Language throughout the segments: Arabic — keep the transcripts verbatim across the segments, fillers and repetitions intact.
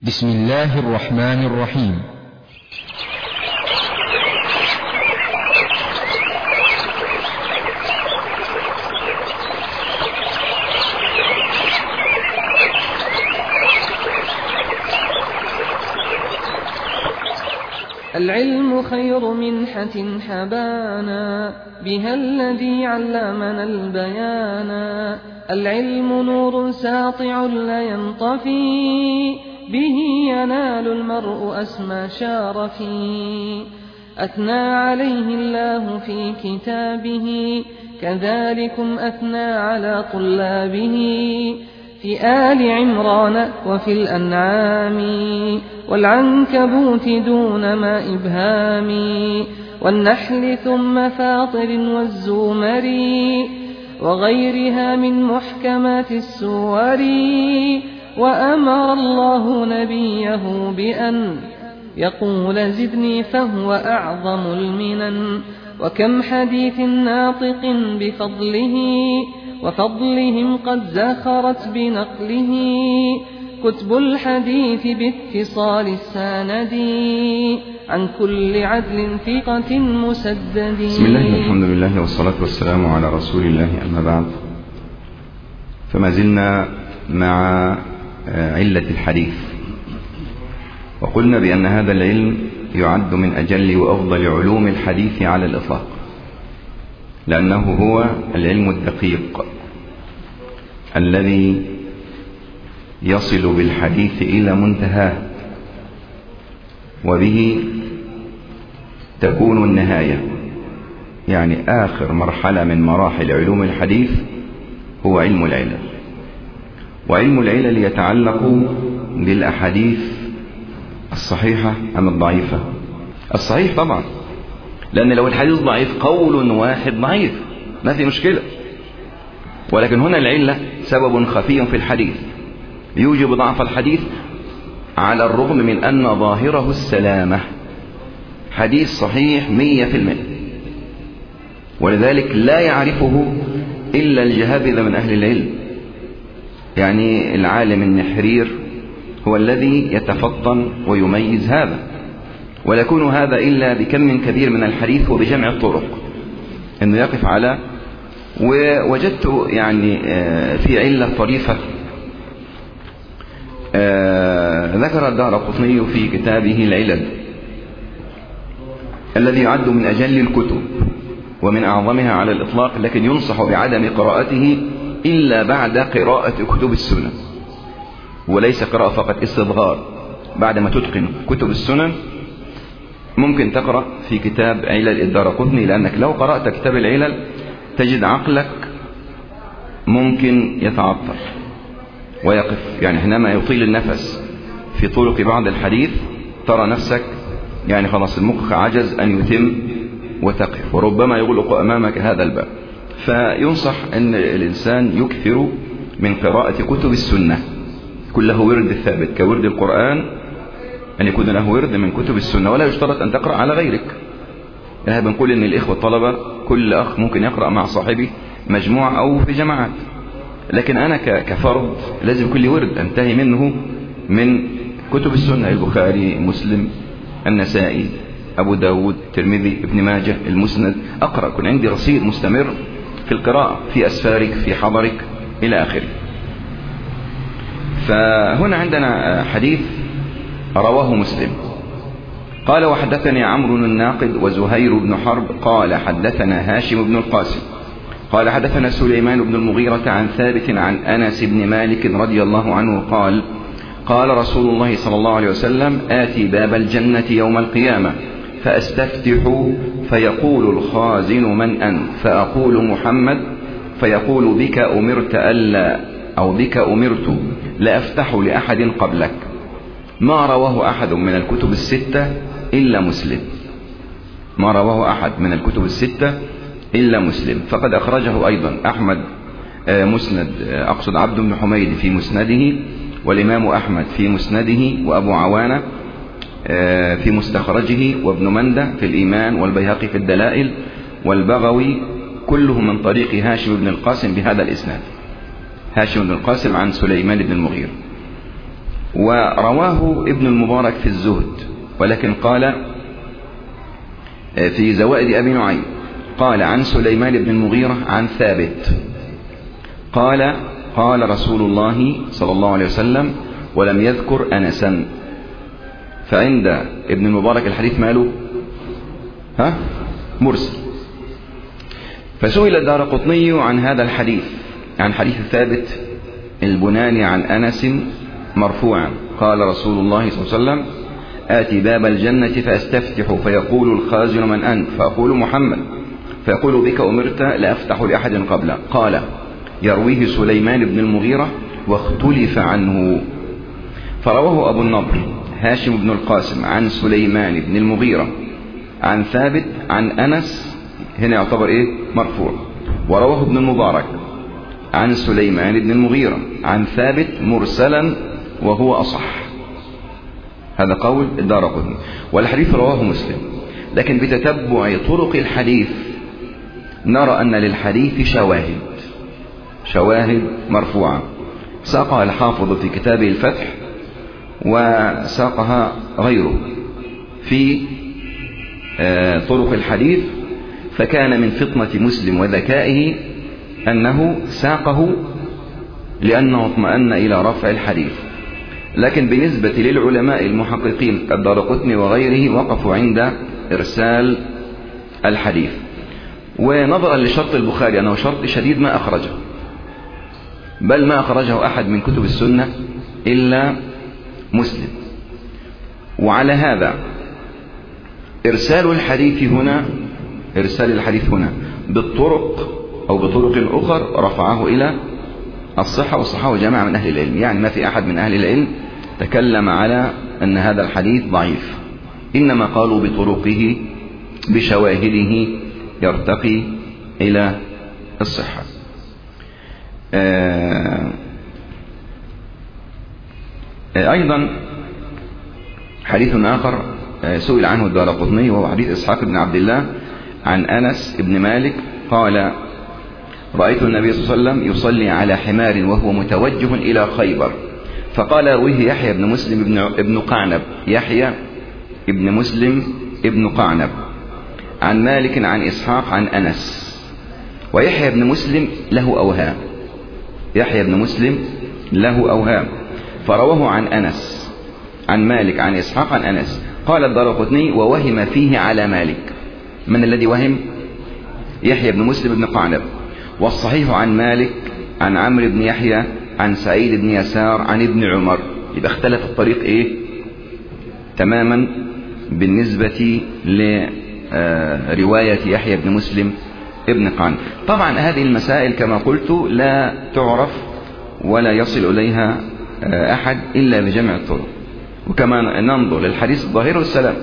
بسم الله الرحمن الرحيم. العلم خير منحة حبانا بها الذي علمنا البيانا. العلم نور ساطع لا ينطفي به ينال المرء أسمى شارفي. أثنى عليه الله في كتابه كذلكم أثنى على طلابه في آل عمران وفي الأنعام والعنكبوت دون ما إبهام والنحل ثم فاطر والزمر وغيرها من محكمات السور. وأمر الله نبيه بأن يقول زدني فهو أعظم المنن. وكم حديث ناطق بفضله وفضلهم قد زخرت بنقله كتب الحديث باتصال السند عن كل عدل ثقة مسدد. بسم الله والحمد لله والصلاة والسلام على رسول الله، أما بعد، فما زلنا مع علة الحديث، وقلنا بأن هذا العلم يعد من أجل وأفضل علوم الحديث على الإطلاق، لأنه هو العلم الدقيق الذي يصل بالحديث إلى منتهاه، وبه تكون النهاية، يعني آخر مرحلة من مراحل علوم الحديث هو علم العلل. وعلم العلل يتعلق بالأحاديث الصحيحة أم الضعيفة؟ الصحيح طبعا، لأن لو الحديث ضعيف قول واحد ضعيف ما في مشكلة، ولكن هنا العلة سبب خفي في الحديث يوجب ضعف الحديث، على الرغم من أن ظاهره السلامة، حديث صحيح مية في المئة، ولذلك لا يعرفه إلا الجهابذة من أهل العلم. يعني العالم النحرير هو الذي يتفطن ويميز هذا، ولا يكون هذا إلا بكم كبير من الحديث وبجمع الطرق، أنه يقف على. ووجدت يعني في علة طريفة ذكر الدارقطني في كتابه العلل الذي يعد من أجل الكتب ومن أعظمها على الإطلاق، لكن ينصح بعدم قراءته إلا بعد قراءة كتب السنن، وليس قراءة فقط، استصغار. بعدما تتقن كتب السنن ممكن تقرأ في كتاب علل الدارقطني، لأنك لو قرأت كتاب العلل تجد عقلك ممكن يتعطل ويقف، يعني حينما يطيل النفس في طرق بعض الحديث ترى نفسك يعني خلاص المخ عجز أن يتم وتقف، وربما يغلق أمامك هذا الباب. فينصح أن الإنسان يكثر من قراءة كتب السنة، كله ورد ثابت كورد القرآن، أن يكون له ورد من كتب السنة، ولا يشترط أن تقرأ على غيرك. يعني بنقول أن الإخوة الطلبة كل أخ ممكن يقرأ مع صاحبه مجموعة أو في جماعات، لكن أنا كفرد لازم كل ورد أنتهي منه من كتب السنة، البخاري، مسلم، النسائي، أبو داود، الترمذي، ابن ماجه، المسند، أقرأ، كن عندي رصيد مستمر في القراءة في أسفارك في حضرك إلى آخره. فهنا عندنا حديث رواه مسلم قال: وحدثني عمرو الناقد وزهير بن حرب قال حدثنا هاشم بن القاسم قال حدثنا سليمان بن المغيرة عن ثابت عن أنس بن مالك رضي الله عنه قال: قال رسول الله صلى الله عليه وسلم: آتي باب الجنة يوم القيامة فأستفتح فيقول الخازن: من أنت؟ فأقول: محمد. فيقول: بك أمرت ألا أو بك أمرت لا أفتح لأحد قبلك. ما رواه أحد من الكتب الستة إلا مسلم، ما رواه أحد من الكتب الستة إلا مسلم. فقد أخرجه أيضا أحمد مسند، أقصد عبد بن حميد في مسنده، والإمام أحمد في مسنده، وأبو عوانة في مستخرجه، وابن مندة في الإيمان، والبيهقي في الدلائل، والبغوي، كلهم من طريق هاشم بن القاسم بهذا الإسناد، هاشم بن القاسم عن سليمان بن المغيرة. ورواه ابن المبارك في الزهد، ولكن قال في زوائد أبي نعيم قال عن سليمان بن المغيرة عن ثابت قال قال رسول الله صلى الله عليه وسلم، ولم يذكر أنسا. فعند ابن المبارك الحديث ماله ها مرسل. فسئل الدارقطني عن هذا الحديث، عن حديث ثابت البناني عن أنس مرفوعا قال رسول الله صلى الله عليه وسلم: آتي باب الجنة فأستفتح فيقول الخازن: من أنت؟ فأقول: محمد. فيقول: بك أمرت لأفتح لأحد قبله. قال: يرويه سليمان بن المغيرة واختلف عنه. فرواه أبو النضر هاشم بن القاسم عن سليمان بن المغيرة عن ثابت عن أنس، هنا يعتبر إيه مرفوع. ورواه ابن المبارك عن سليمان بن المغيرة عن ثابت مرسلا وهو أصح. هذا قول الدارقطني. والحديث رواه مسلم، لكن بتتبع طرق الحديث نرى أن للحديث شواهد شواهد مرفوعة ساقها الحافظ في كتابه الفتح، وساقها غيره في طرق الحديث. فكان من فطنة مسلم وذكائه أنه ساقه لأنه اطمأن إلى رفع الحديث. لكن بالنسبة للعلماء المحققين كالدارقطني وغيره وقفوا عند إرسال الحديث. ونظرا لشرط البخاري أنه شرط شديد ما أخرجه، بل ما أخرجه أحد من كتب السنة إلا مسلم. وعلى هذا إرسال الحديث هنا إرسال الحديث هنا بالطرق أو بطرق أخرى رفعه إلى الصحة، وصححه جماعة من أهل العلم. يعني ما في أحد من أهل العلم تكلم على أن هذا الحديث ضعيف، إنما قالوا بطرقه بشواهده يرتقي إلى الصحة. أيضا حديث آخر سئل عنه الدارقطني، وهو حديث إسحاق بن عبد الله عن أنس بن مالك قال: رأيت النبي صلى الله عليه وسلم يصلي على حمار وهو متوجه إلى خيبر. فقال رويه يحيى بن مسلم ابن, ابن قعنب يحيى ابن مسلم ابن قعنب عن مالك عن إسحاق عن أنس. ويحيى بن مسلم له أوهام يحيى بن مسلم له أوهام فرواه عن أنس عن مالك عن إسحاق عن أنس. قال الدارقطني: ووهم فيه على مالك. من الذي وهم؟ يحيى بن مسلم بن قعنب. والصحيح عن مالك عن عمرو بن يحيى عن سعيد بن يسار عن ابن عمر. يبقى اختلف الطريق ايه تماما بالنسبة لرواية يحيى بن مسلم ابن قعنب. طبعا هذه المسائل كما قلت لا تعرف ولا يصل إليها أحد إلا بجمع الطرق. وكما ننظر للحديث الظاهر والسلام.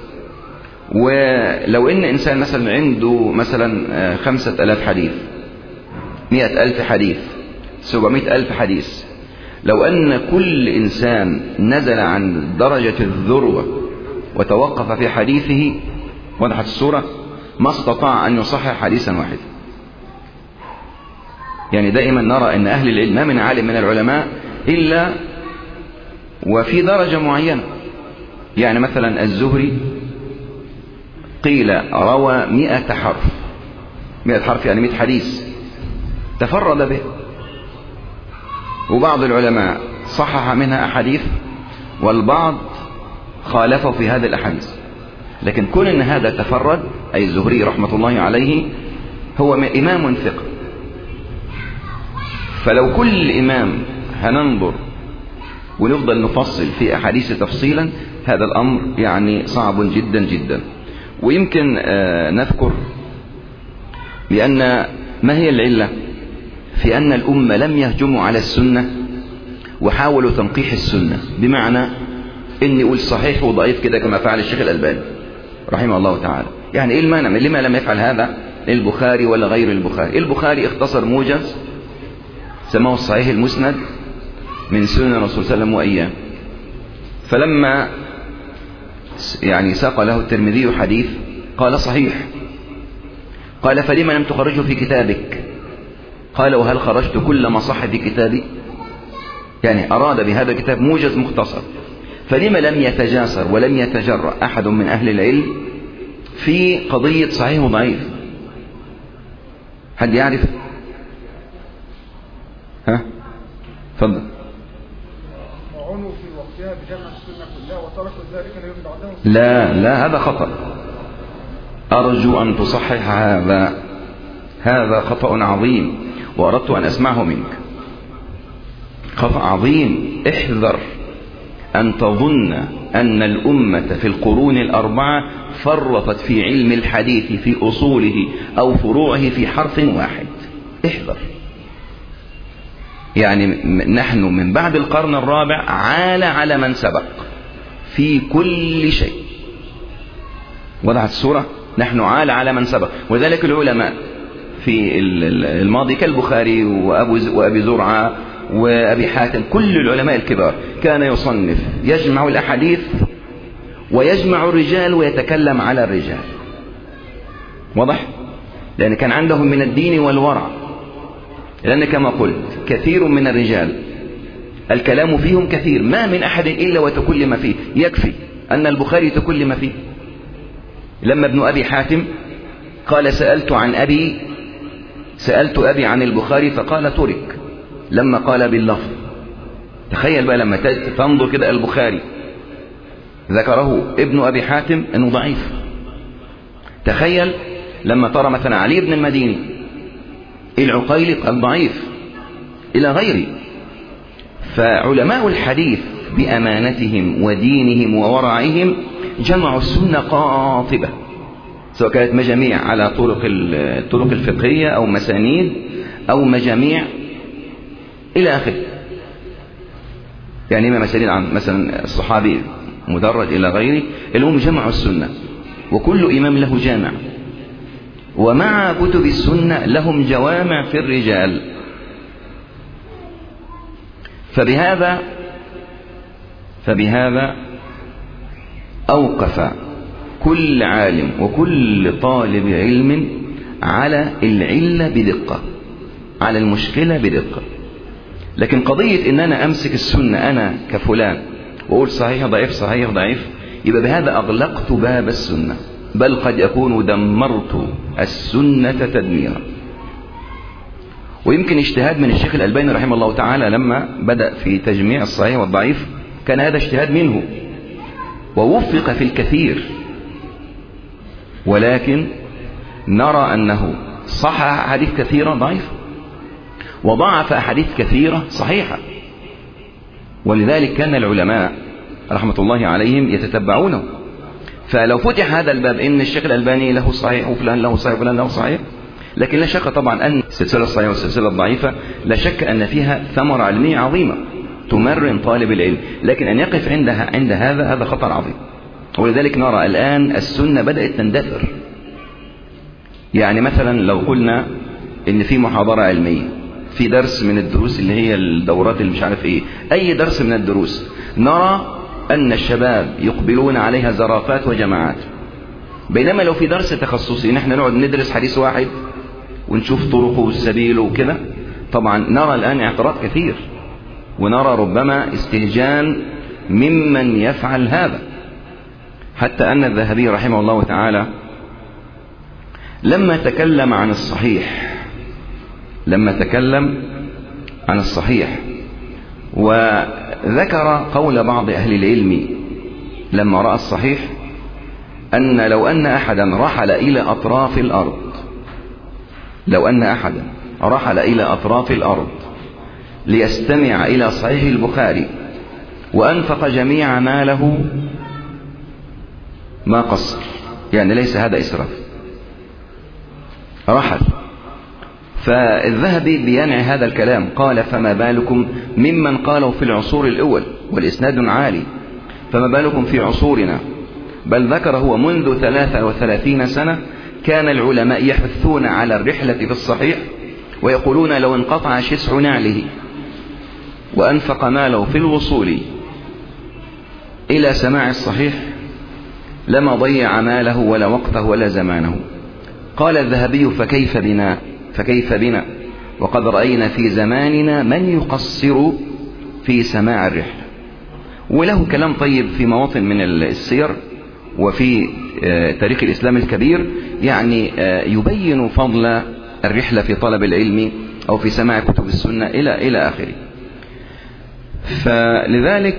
ولو إن إنسان مثلا عنده مثلا خمسة ألاف حديث، مئة ألف حديث، سبعمائة ألف حديث، لو أن كل إنسان نزل عن درجة الذروة وتوقف في حديثه، وضحت الصورة، ما استطاع أن يصحح حديثا واحدا. يعني دائما نرى أن أهل العلم ما من عالم من العلماء إلا وفي درجة معينة. يعني مثلا الزهري قيل روى مئة حرف، مئة حرف يعني مئة حديث تفرد به، وبعض العلماء صحح منها أحاديث والبعض خالفه في هذه الأحاديث. لكن كون أن هذا تفرد، أي الزهري رحمة الله عليه هو إمام ثقة. فلو كل إمام هننظر ونفضل نفصل في أحاديث تفصيلا، هذا الأمر يعني صعب جدا جدا. ويمكن نذكر بأن ما هي العلة في أن الأمة لم يهجموا على السنة وحاولوا تنقيح السنة، بمعنى إن يقول صحيح وضعيف كده كما فعل الشيخ الألباني رحمه الله تعالى. يعني إيه المانع؟ لما لم يفعل هذا البخاري ولا غير البخاري؟ البخاري اختصر موجز سماه الصحيح المسند من سنن الرسول صلى الله عليه وسلم وإياه. فلما يعني ساق له الترمذي حديث قال صحيح، قال فلما لم تخرجه في كتابك؟ قال وهل خرجت كل ما صح في كتابي؟ يعني أراد بهذا الكتاب موجز مختصر. فلما لم يتجاسر ولم يتجرأ أحد من أهل العلم في قضية صحيح وضعيف؟ حد يعرف؟ ها؟ تفضل. وعنوا في وقتها بجمع السنة كلها وتركوا ذلك ليوم بعدهم. لا لا، هذا خطأ. أرجو أن تصحح هذا، هذا خطأ عظيم وأردت أن أسمعه منك. خطأ عظيم. احذر أن تظن أن الأمة في القرون الأربعة فرطت في علم الحديث في أصوله أو فروعه في حرف واحد. احذر. يعني نحن من بعد القرن الرابع عال على من سبق في كل شيء. وضعت الصورة؟ نحن عال على من سبق. وذلك العلماء في الماضي كالبخاري وأبي زرعة وأبي حاتم، كل العلماء الكبار كان يصنف يجمع الأحاديث ويجمع الرجال ويتكلم على الرجال. واضح؟ لأن كان عندهم من الدين والورع. لأن كما قلت كثير من الرجال الكلام فيهم كثير، ما من أحد إلا وتكلم فيه. يكفي أن البخاري تكلم فيه. لما ابن أبي حاتم قال سألت عن أبي سألت أبي عن البخاري فقال ترك لما قال باللفظ. تخيل بقى لما تنظر كده البخاري ذكره ابن أبي حاتم أنه ضعيف. تخيل لما ترى مثلا علي بن المديني العقيلي قال ضعيف إلى غيره. فعلماء الحديث بأمانتهم ودينهم وورعهم جمعوا السنة قاطبة، سواء كانت مجاميع على طرق الطرق الفقهية أو مسانيد أو مجاميع إلى آخره. يعني ما مسانيد عن مثلا الصحابي مدرج إلى غيره، اللي هم جمعوا السنة. وكل إمام له جامع، ومع كتب السنة لهم جوامع في الرجال. فبهذا فبهذا أوقف كل عالم وكل طالب علم على العلة بدقة، على المشكلة بدقة. لكن قضية إن أنا أمسك السنة أنا كفلان وأقول صحيح ضعيف صحيح ضعيف، يبقى بهذا أغلقت باب السنة، بل قد أكون دمرت السنة تدميرا. ويمكن اجتهاد من الشيخ الألباني رحمه الله تعالى لما بدأ في تجميع الصحيح والضعيف، كان هذا اجتهاد منه ووفق في الكثير، ولكن نرى أنه صحح أحاديث كثيرة ضعيفة وضعف أحاديث كثيرة صحيحة. ولذلك كان العلماء رحمة الله عليهم يتتبعونه. فلو فتح هذا الباب إن الشيخ الألباني له صحيح وفلان له صحيح وفلان له صحيح، لكن لا شك طبعا أن السلسلة الصحيحة والسلسلة الضعيفة لا شك أن فيها ثمرة علمية عظيمة تمرن طالب العلم، لكن أن يقف عندها عند هذا هذا خطر عظيم. ولذلك نرى الآن السنة بدأت تندثر. يعني مثلا لو قلنا إن في محاضرة علمية، في درس من الدروس اللي هي الدورات اللي مش عارف إيه، أي درس من الدروس، نرى أن الشباب يقبلون عليها زرافات وجماعات. بينما لو في درس تخصصي نحن نقعد ندرس حديث واحد ونشوف طرقه والسبيل وكده، طبعا نرى الآن اعتراض كثير، ونرى ربما استهجان ممن يفعل هذا. حتى أن الذهبي رحمه الله تعالى لما تكلم عن الصحيح لما تكلم عن الصحيح وذكر قول بعض أهل العلم لما رأى الصحيح، أن لو أن أحدا رحل إلى أطراف الأرض لو أن أحدا رحل إلى أطراف الأرض ليستمع إلى صحيح البخاري وأنفق جميع ماله ما قصر، يعني ليس هذا إسراف، رحل. فالذهبي بينعي هذا الكلام، قال فما بالكم ممن قالوا في العصور الأول والإسناد عالي، فما بالكم في عصورنا. بل ذكر هو منذ ثلاثة وثلاثين سنة كان العلماء يحثون على الرحلة في الصحيح، ويقولون لو انقطع شسع نعله وأنفق ماله في الوصول إلى سماع الصحيح لما ضيع ماله ولا وقته ولا زمانه. قال الذهبي فكيف بنا فكيف بنا وقد رأينا في زماننا من يقصر في سماع الرحلة. وله كلام طيب في مواطن من السير وفي تاريخ الإسلام الكبير، يعني يبين فضل الرحلة في طلب العلم أو في سماع كتب السنة إلى إلى آخره. فلذلك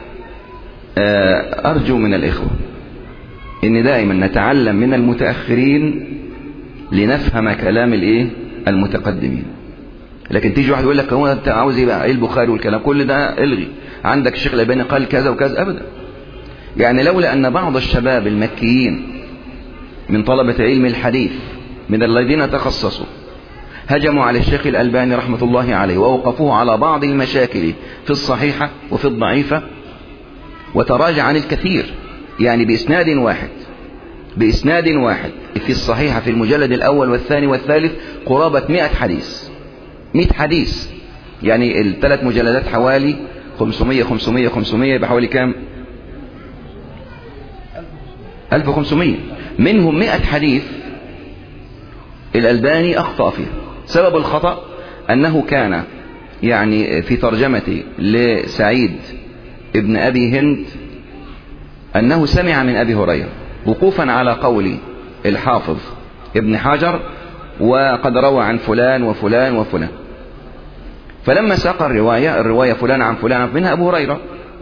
أرجو من الإخوة إن دائما نتعلم من المتأخرين لنفهم كلام الإيه المتقدمين. لكن تيجي واحد يقول لك هو أنت عاوز إيه بقى، إيه البخاري والكلام كل ده الغي، عندك الشيخ الألباني قال كذا وكذا، أبدا. يعني لولا أن بعض الشباب المكيين من طلبة علم الحديث من الذين تخصصوا هجموا على الشيخ الألباني رحمة الله عليه وأوقفوه على بعض المشاكل في الصحيحة وفي الضعيفة، وتراجع عن الكثير، يعني بإسناد واحد بإسناد واحد في الصحيحة في المجلد الأول والثاني والثالث قرابة مئة حديث مئة حديث، يعني الثلاث مجلدات حوالي خمسمية خمسمية خمسمية يبقى حوالي كام؟ ألف وخمسمية. منهم مئة حديث الألباني أخطأ فيه. سبب الخطأ أنه كان يعني في ترجمة لسعيد ابن أبي هند أنه سمع من أبي هريرة وقوفا على قول الحافظ ابن حجر وقد روى عن فلان وفلان وفلان، فلما ساق الرواية الرواية فلان عن فلان منها أبو هريرة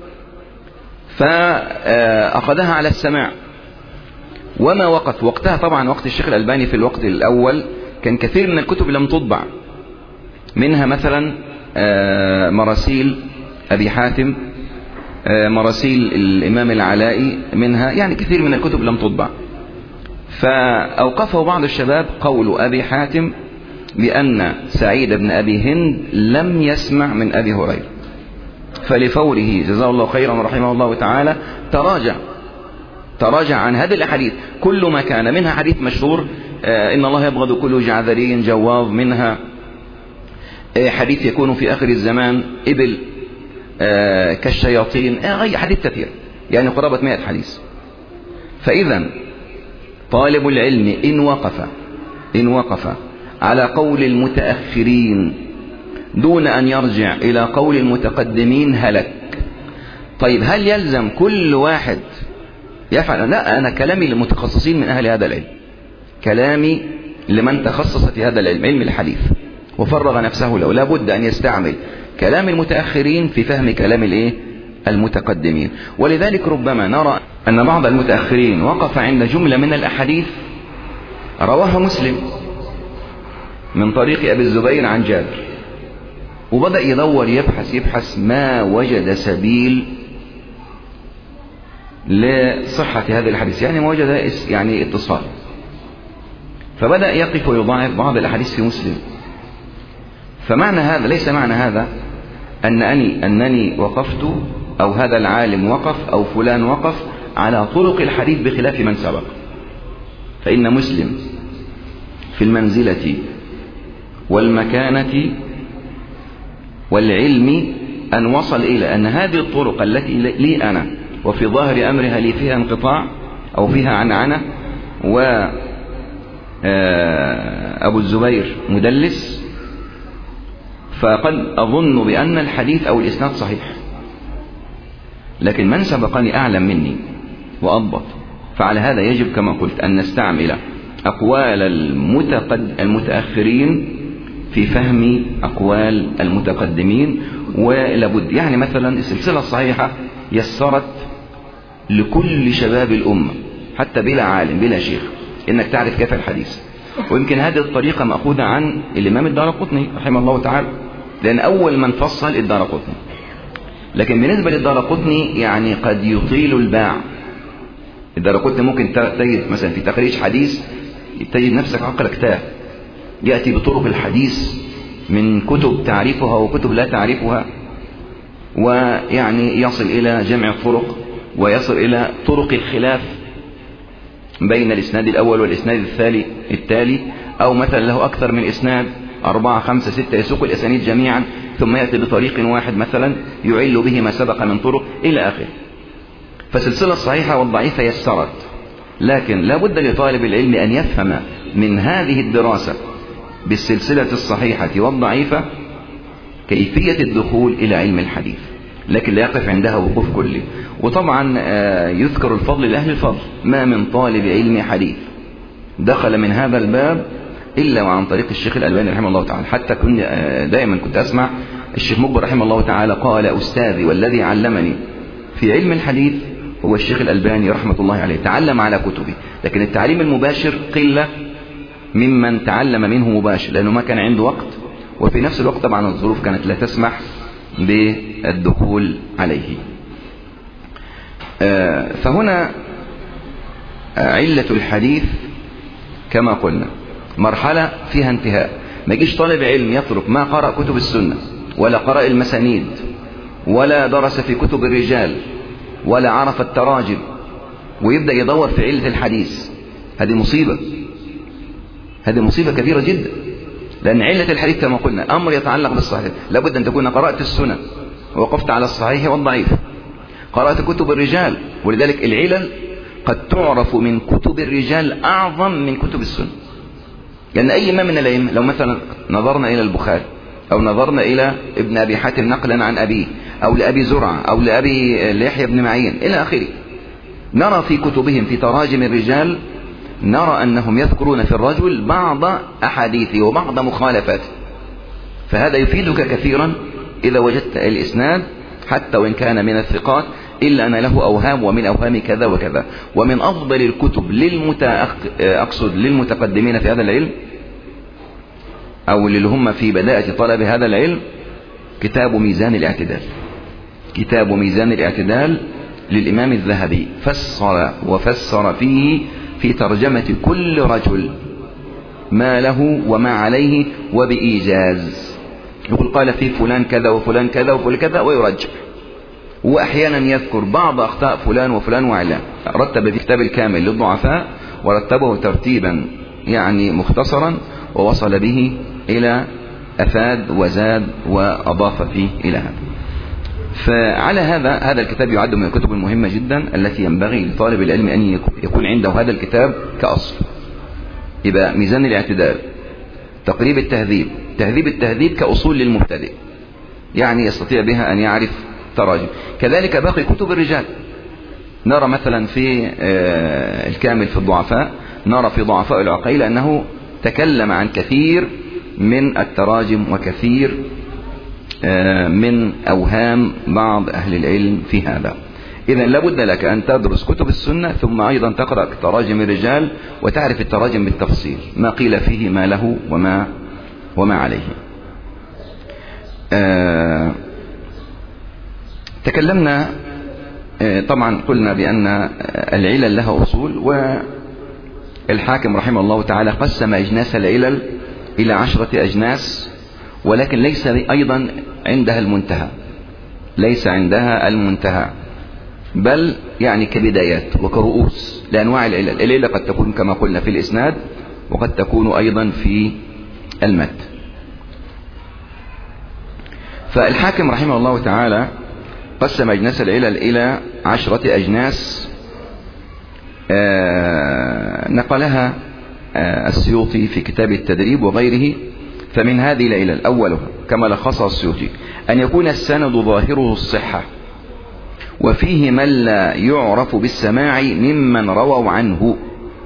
فأخذها على السماع وما وقت وقتها. طبعا وقت الشيخ الألباني في الوقت الأول كان كثير من الكتب لم تطبع، منها مثلا مراسيل أبي حاتم، مراسيل الإمام العلائي، منها يعني كثير من الكتب لم تطبع. فأوقفه بعض الشباب قول أبي حاتم بأن سعيد بن أبي هند لم يسمع من أبي هريرة، فلفوره جزاه الله خيرا ورحمه الله تعالى تراجع تراجع عن هذه الأحاديث كل ما كان منها حديث مشهور إن الله يبغض كل جعذري جواظ، منها حديث يكون في آخر الزمان إبل كالشياطين، أي حديث كثير، يعني قرابة مئة حديث. فإذا طالب العلم إن وقف إن وقف على قول المتأخرين دون أن يرجع إلى قول المتقدمين هلك. طيب هل يلزم كل واحد يفعل؟ لا، أنا كلامي للمتخصصين من أهل هذا العلم، كلامي لمن تخصص في هذا العلم، علم الحديث، وفرغ نفسه له. لا بد أن يستعمل كلام المتأخرين في فهم كلام الإيه المتقدمين. ولذلك ربما نرى أن بعض المتأخرين وقف عند جملة من الأحاديث رواها مسلم من طريق أبي الزبير عن جابر، وبدأ يدور يبحث يبحث ما وجد سبيل لصحة هذا الحديث، يعني ما وجد يعني اتصال، فبدأ يقف ويضاعف بعض الأحاديث في مسلم. فمعنى هذا ليس معنى هذا أنني أنني وقفت أو هذا العالم وقف أو فلان وقف على طرق الحديث بخلاف من سبق. فإن مسلم في المنزلة والمكانة والعلم أن وصل إلى أن هذه الطرق التي لي أنا وفي ظاهر أمرها لي فيها انقطاع أو فيها عنعنة وأبو الزبير مدلس، فقد أظن بأن الحديث أو الإسناد صحيح، لكن من سبقني أعلم مني وأضبط. فعلى هذا يجب كما قلت أن نستعمل أقوال المتأخرين في فهم أقوال المتقدمين. ولابد يعني مثلا السلسلة الصحيحة يسرت لكل شباب الأمة حتى بلا عالم بلا شيخ إنك تعرف كيف الحديث. ويمكن هذه الطريقة مأخوذة عن الإمام الدارقطني رحمه الله تعالى، لأن أول من فصل الدارقطني. لكن بالنسبة للدارقطني يعني قد يطيل الباع. الدارقطني ممكن تجد مثلا في تخريج حديث تجد نفسك عقلك تاه، يأتي بطرق الحديث من كتب تعرفها وكتب لا تعرفها، ويعني يصل إلى جمع الطرق ويصل إلى طرق الخلاف بين الإسناد الأول والإسناد الثالي التالي، أو مثلا له أكثر من إسناد أربعة خمسة ستة يسوق الأسانيد جميعا ثم يأتي بطريق واحد مثلا يعل به ما سبق من طرق إلى آخره. فسلسلة الصحيحة والضعيفة يسرت، لكن لا بد لطالب العلم أن يفهم من هذه الدراسة بالسلسلة الصحيحة والضعيفة كيفية الدخول إلى علم الحديث، لكن لا يقف عندها وقوف كلي. وطبعا يذكر الفضل لأهل الفضل، ما من طالب علم حديث دخل من هذا الباب إلا وعن طريق الشيخ الألباني رحمه الله تعالى. حتى كنت دائما كنت أسمع الشيخ مقبل رحمه الله تعالى قال: أستاذي والذي علمني في علم الحديث هو الشيخ الألباني رحمة الله عليه، تعلم على كتبه، لكن التعليم المباشر قلة ممن تعلم منه مباشر، لأنه ما كان عنده وقت، وفي نفس الوقت طبعا الظروف كانت لا تسمح بالدخول عليه. فهنا علة الحديث كما قلنا مرحلة فيها انتهاء. ما يجيش طالب علم يترك ما قرأ كتب السنة ولا قرأ المسانيد ولا درس في كتب الرجال ولا عرف التراجم ويبدأ يدور في علة الحديث. هذه مصيبة، هذه مصيبة كبيرة جدا، لأن علة الحديث كما قلنا أمر يتعلق بالصحيح. لابد أن تكون قرأت السنة ووقفت على الصحيح والضعيف، قرأت كتب الرجال، ولذلك العلل قد تعرف من كتب الرجال أعظم من كتب السنة. لأن أي ما من الأئمة لو مثلا نظرنا إلى البخاري أو نظرنا إلى ابن أبي حاتم نقلا عن أبيه أو لأبي زرعة أو لأبي يحيى بن معين إلى آخره، نرى في كتبهم في تراجم الرجال نرى أنهم يذكرون في الرجل بعض أحاديثه وبعض مخالفاته. فهذا يفيدك كثيرا إذا وجدت الإسناد حتى وإن كان من الثقات إلا أن له أوهام ومن أوهام كذا وكذا. ومن أفضل الكتب للمتأخ... أقصد للمتقدمين في هذا العلم أو اللي هم في بداية طلب هذا العلم كتاب ميزان الاعتدال. كتاب ميزان الاعتدال للإمام الذهبي فسر وفسر فيه في ترجمة كل رجل ما له وما عليه وبإيجاز. يقول قال في فلان كذا وفلان كذا وفلان كذا ويرجع، وأحيانا يذكر بعض أخطاء فلان وفلان وعلان. رتب في كتاب الكامل للضعفاء ورتبه ترتيبا يعني مختصرا ووصل به إلى أفاد وزاد وأضاف فيه إلى هذا. فعلى هذا هذا الكتاب يعد من الكتب المهمة جدا التي ينبغي لطالب العلم أن يكون عنده هذا الكتاب كأصل. يبقى ميزان الاعتدال، تقريب التهذيب، تهذيب التهذيب كأصول للمبتدئ، يعني يستطيع بها أن يعرف تراجم. كذلك باقي كتب الرجال، نرى مثلا في الكامل في الضعفاء، نرى في ضعفاء العقيل أنه تكلم عن كثير من التراجم وكثير من أوهام بعض أهل العلم في هذا. إذن لابد لك أن تدرس كتب السنة ثم أيضا تقرأ تراجم الرجال وتعرف التراجم بالتفصيل، ما قيل فيه ما له وما, وما عليه. آه تكلمنا آه طبعا قلنا بأن العلل لها أصول، والحاكم رحمه الله تعالى قسم أجناس العلل إلى عشرة أجناس، ولكن ليس أيضا عندها المنتهى، ليس عندها المنتهى، بل يعني كبدايات وكرؤوس لأنواع العلل. العلة قد تكون كما قلنا في الإسناد وقد تكون أيضا في المتن. فالحاكم رحمه الله تعالى قسم أجناس العلل إلى عشرة أجناس آه نقلها آه السيوطي في كتاب التدريب وغيره. فمن هذه العلل أولها كما لخصها السيوطي أن يكون السند ظاهره الصحة وفيه من لا يعرف بالسماع ممن رووا عنه،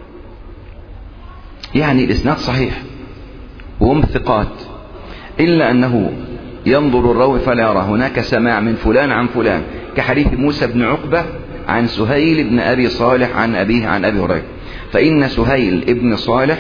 يعني الإسناد صحيح وهم ثقات إلا أنه ينظر الراوي فلا يرى هناك سماع من فلان عن فلان، كحديث موسى بن عقبة عن سهيل بن أبي صالح عن أبيه عن أبي هريرة. فإن سهيل ابن صالح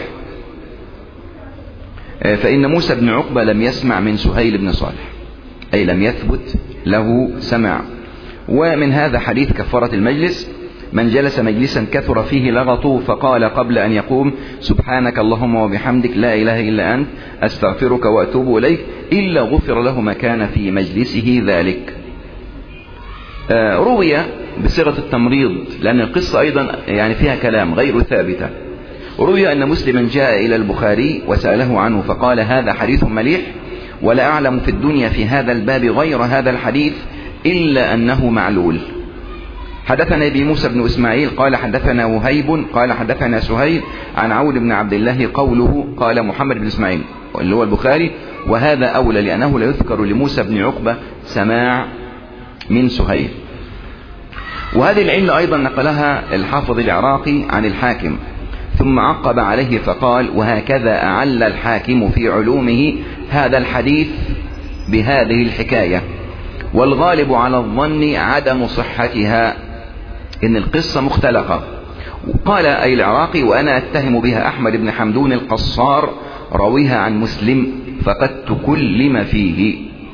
فإن موسى بن عقبة لم يسمع من سهيل بن صالح، أي لم يثبت له سماع. ومن هذا حديث كفارة المجلس: من جلس مجلسا كثر فيه لغطه فقال قبل أن يقوم سبحانك اللهم وبحمدك لا إله إلا أنت أستغفرك وأتوب إليك إلا غفر له ما كان في مجلسه ذلك. آه روي بصيغة التمريض لأن القصة أيضا يعني فيها كلام غير ثابتة. روي أن مسلما جاء إلى البخاري وسأله عنه فقال هذا حديث مليح ولا أعلم في الدنيا في هذا الباب غير هذا الحديث إلا أنه معلول. حدثنا ابي موسى بن إسماعيل قال حدثنا وهيب قال حدثنا سهيل عن عون بن عبد الله قوله قال محمد بن إسماعيل اللي هو البخاري وهذا أولى لأنه لا يذكر لموسى بن عقبة سماع من سهيل. وهذه العلة أيضا نقلها الحافظ العراقي عن الحاكم ثم عقب عليه فقال: وهكذا أعل الحاكم في علومه هذا الحديث بهذه الحكاية، والغالب على الظن عدم صحتها، إن القصة مختلقة. قال أي العراقي: وأنا أتهم بها أحمد بن حمدون القصار رويها عن مسلم فقد تكلم فيه.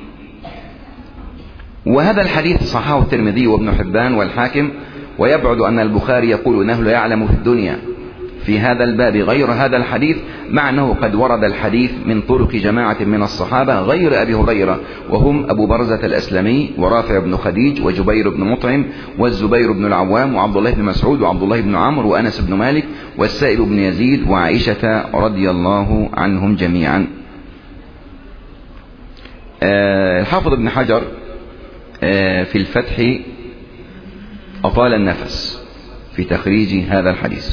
وهذا الحديث صححه الترمذي وابن حبان والحاكم، ويبعد أن البخاري يقول أنه لا يعلم في الدنيا في هذا الباب غير هذا الحديث، مع أنه قد ورد الحديث من طرق جماعة من الصحابة غير أبي هريرة، وهم أبو برزة الأسلمي ورافع بن خديج وجبير بن مطعم والزبير بن العوام وعبد الله بن مسعود وعبد الله بن عمرو وأنس بن مالك والسائب بن يزيد وعائشة رضي الله عنهم جميعا. الحافظ ابن حجر في الفتح أطال النفس في تخريج هذا الحديث.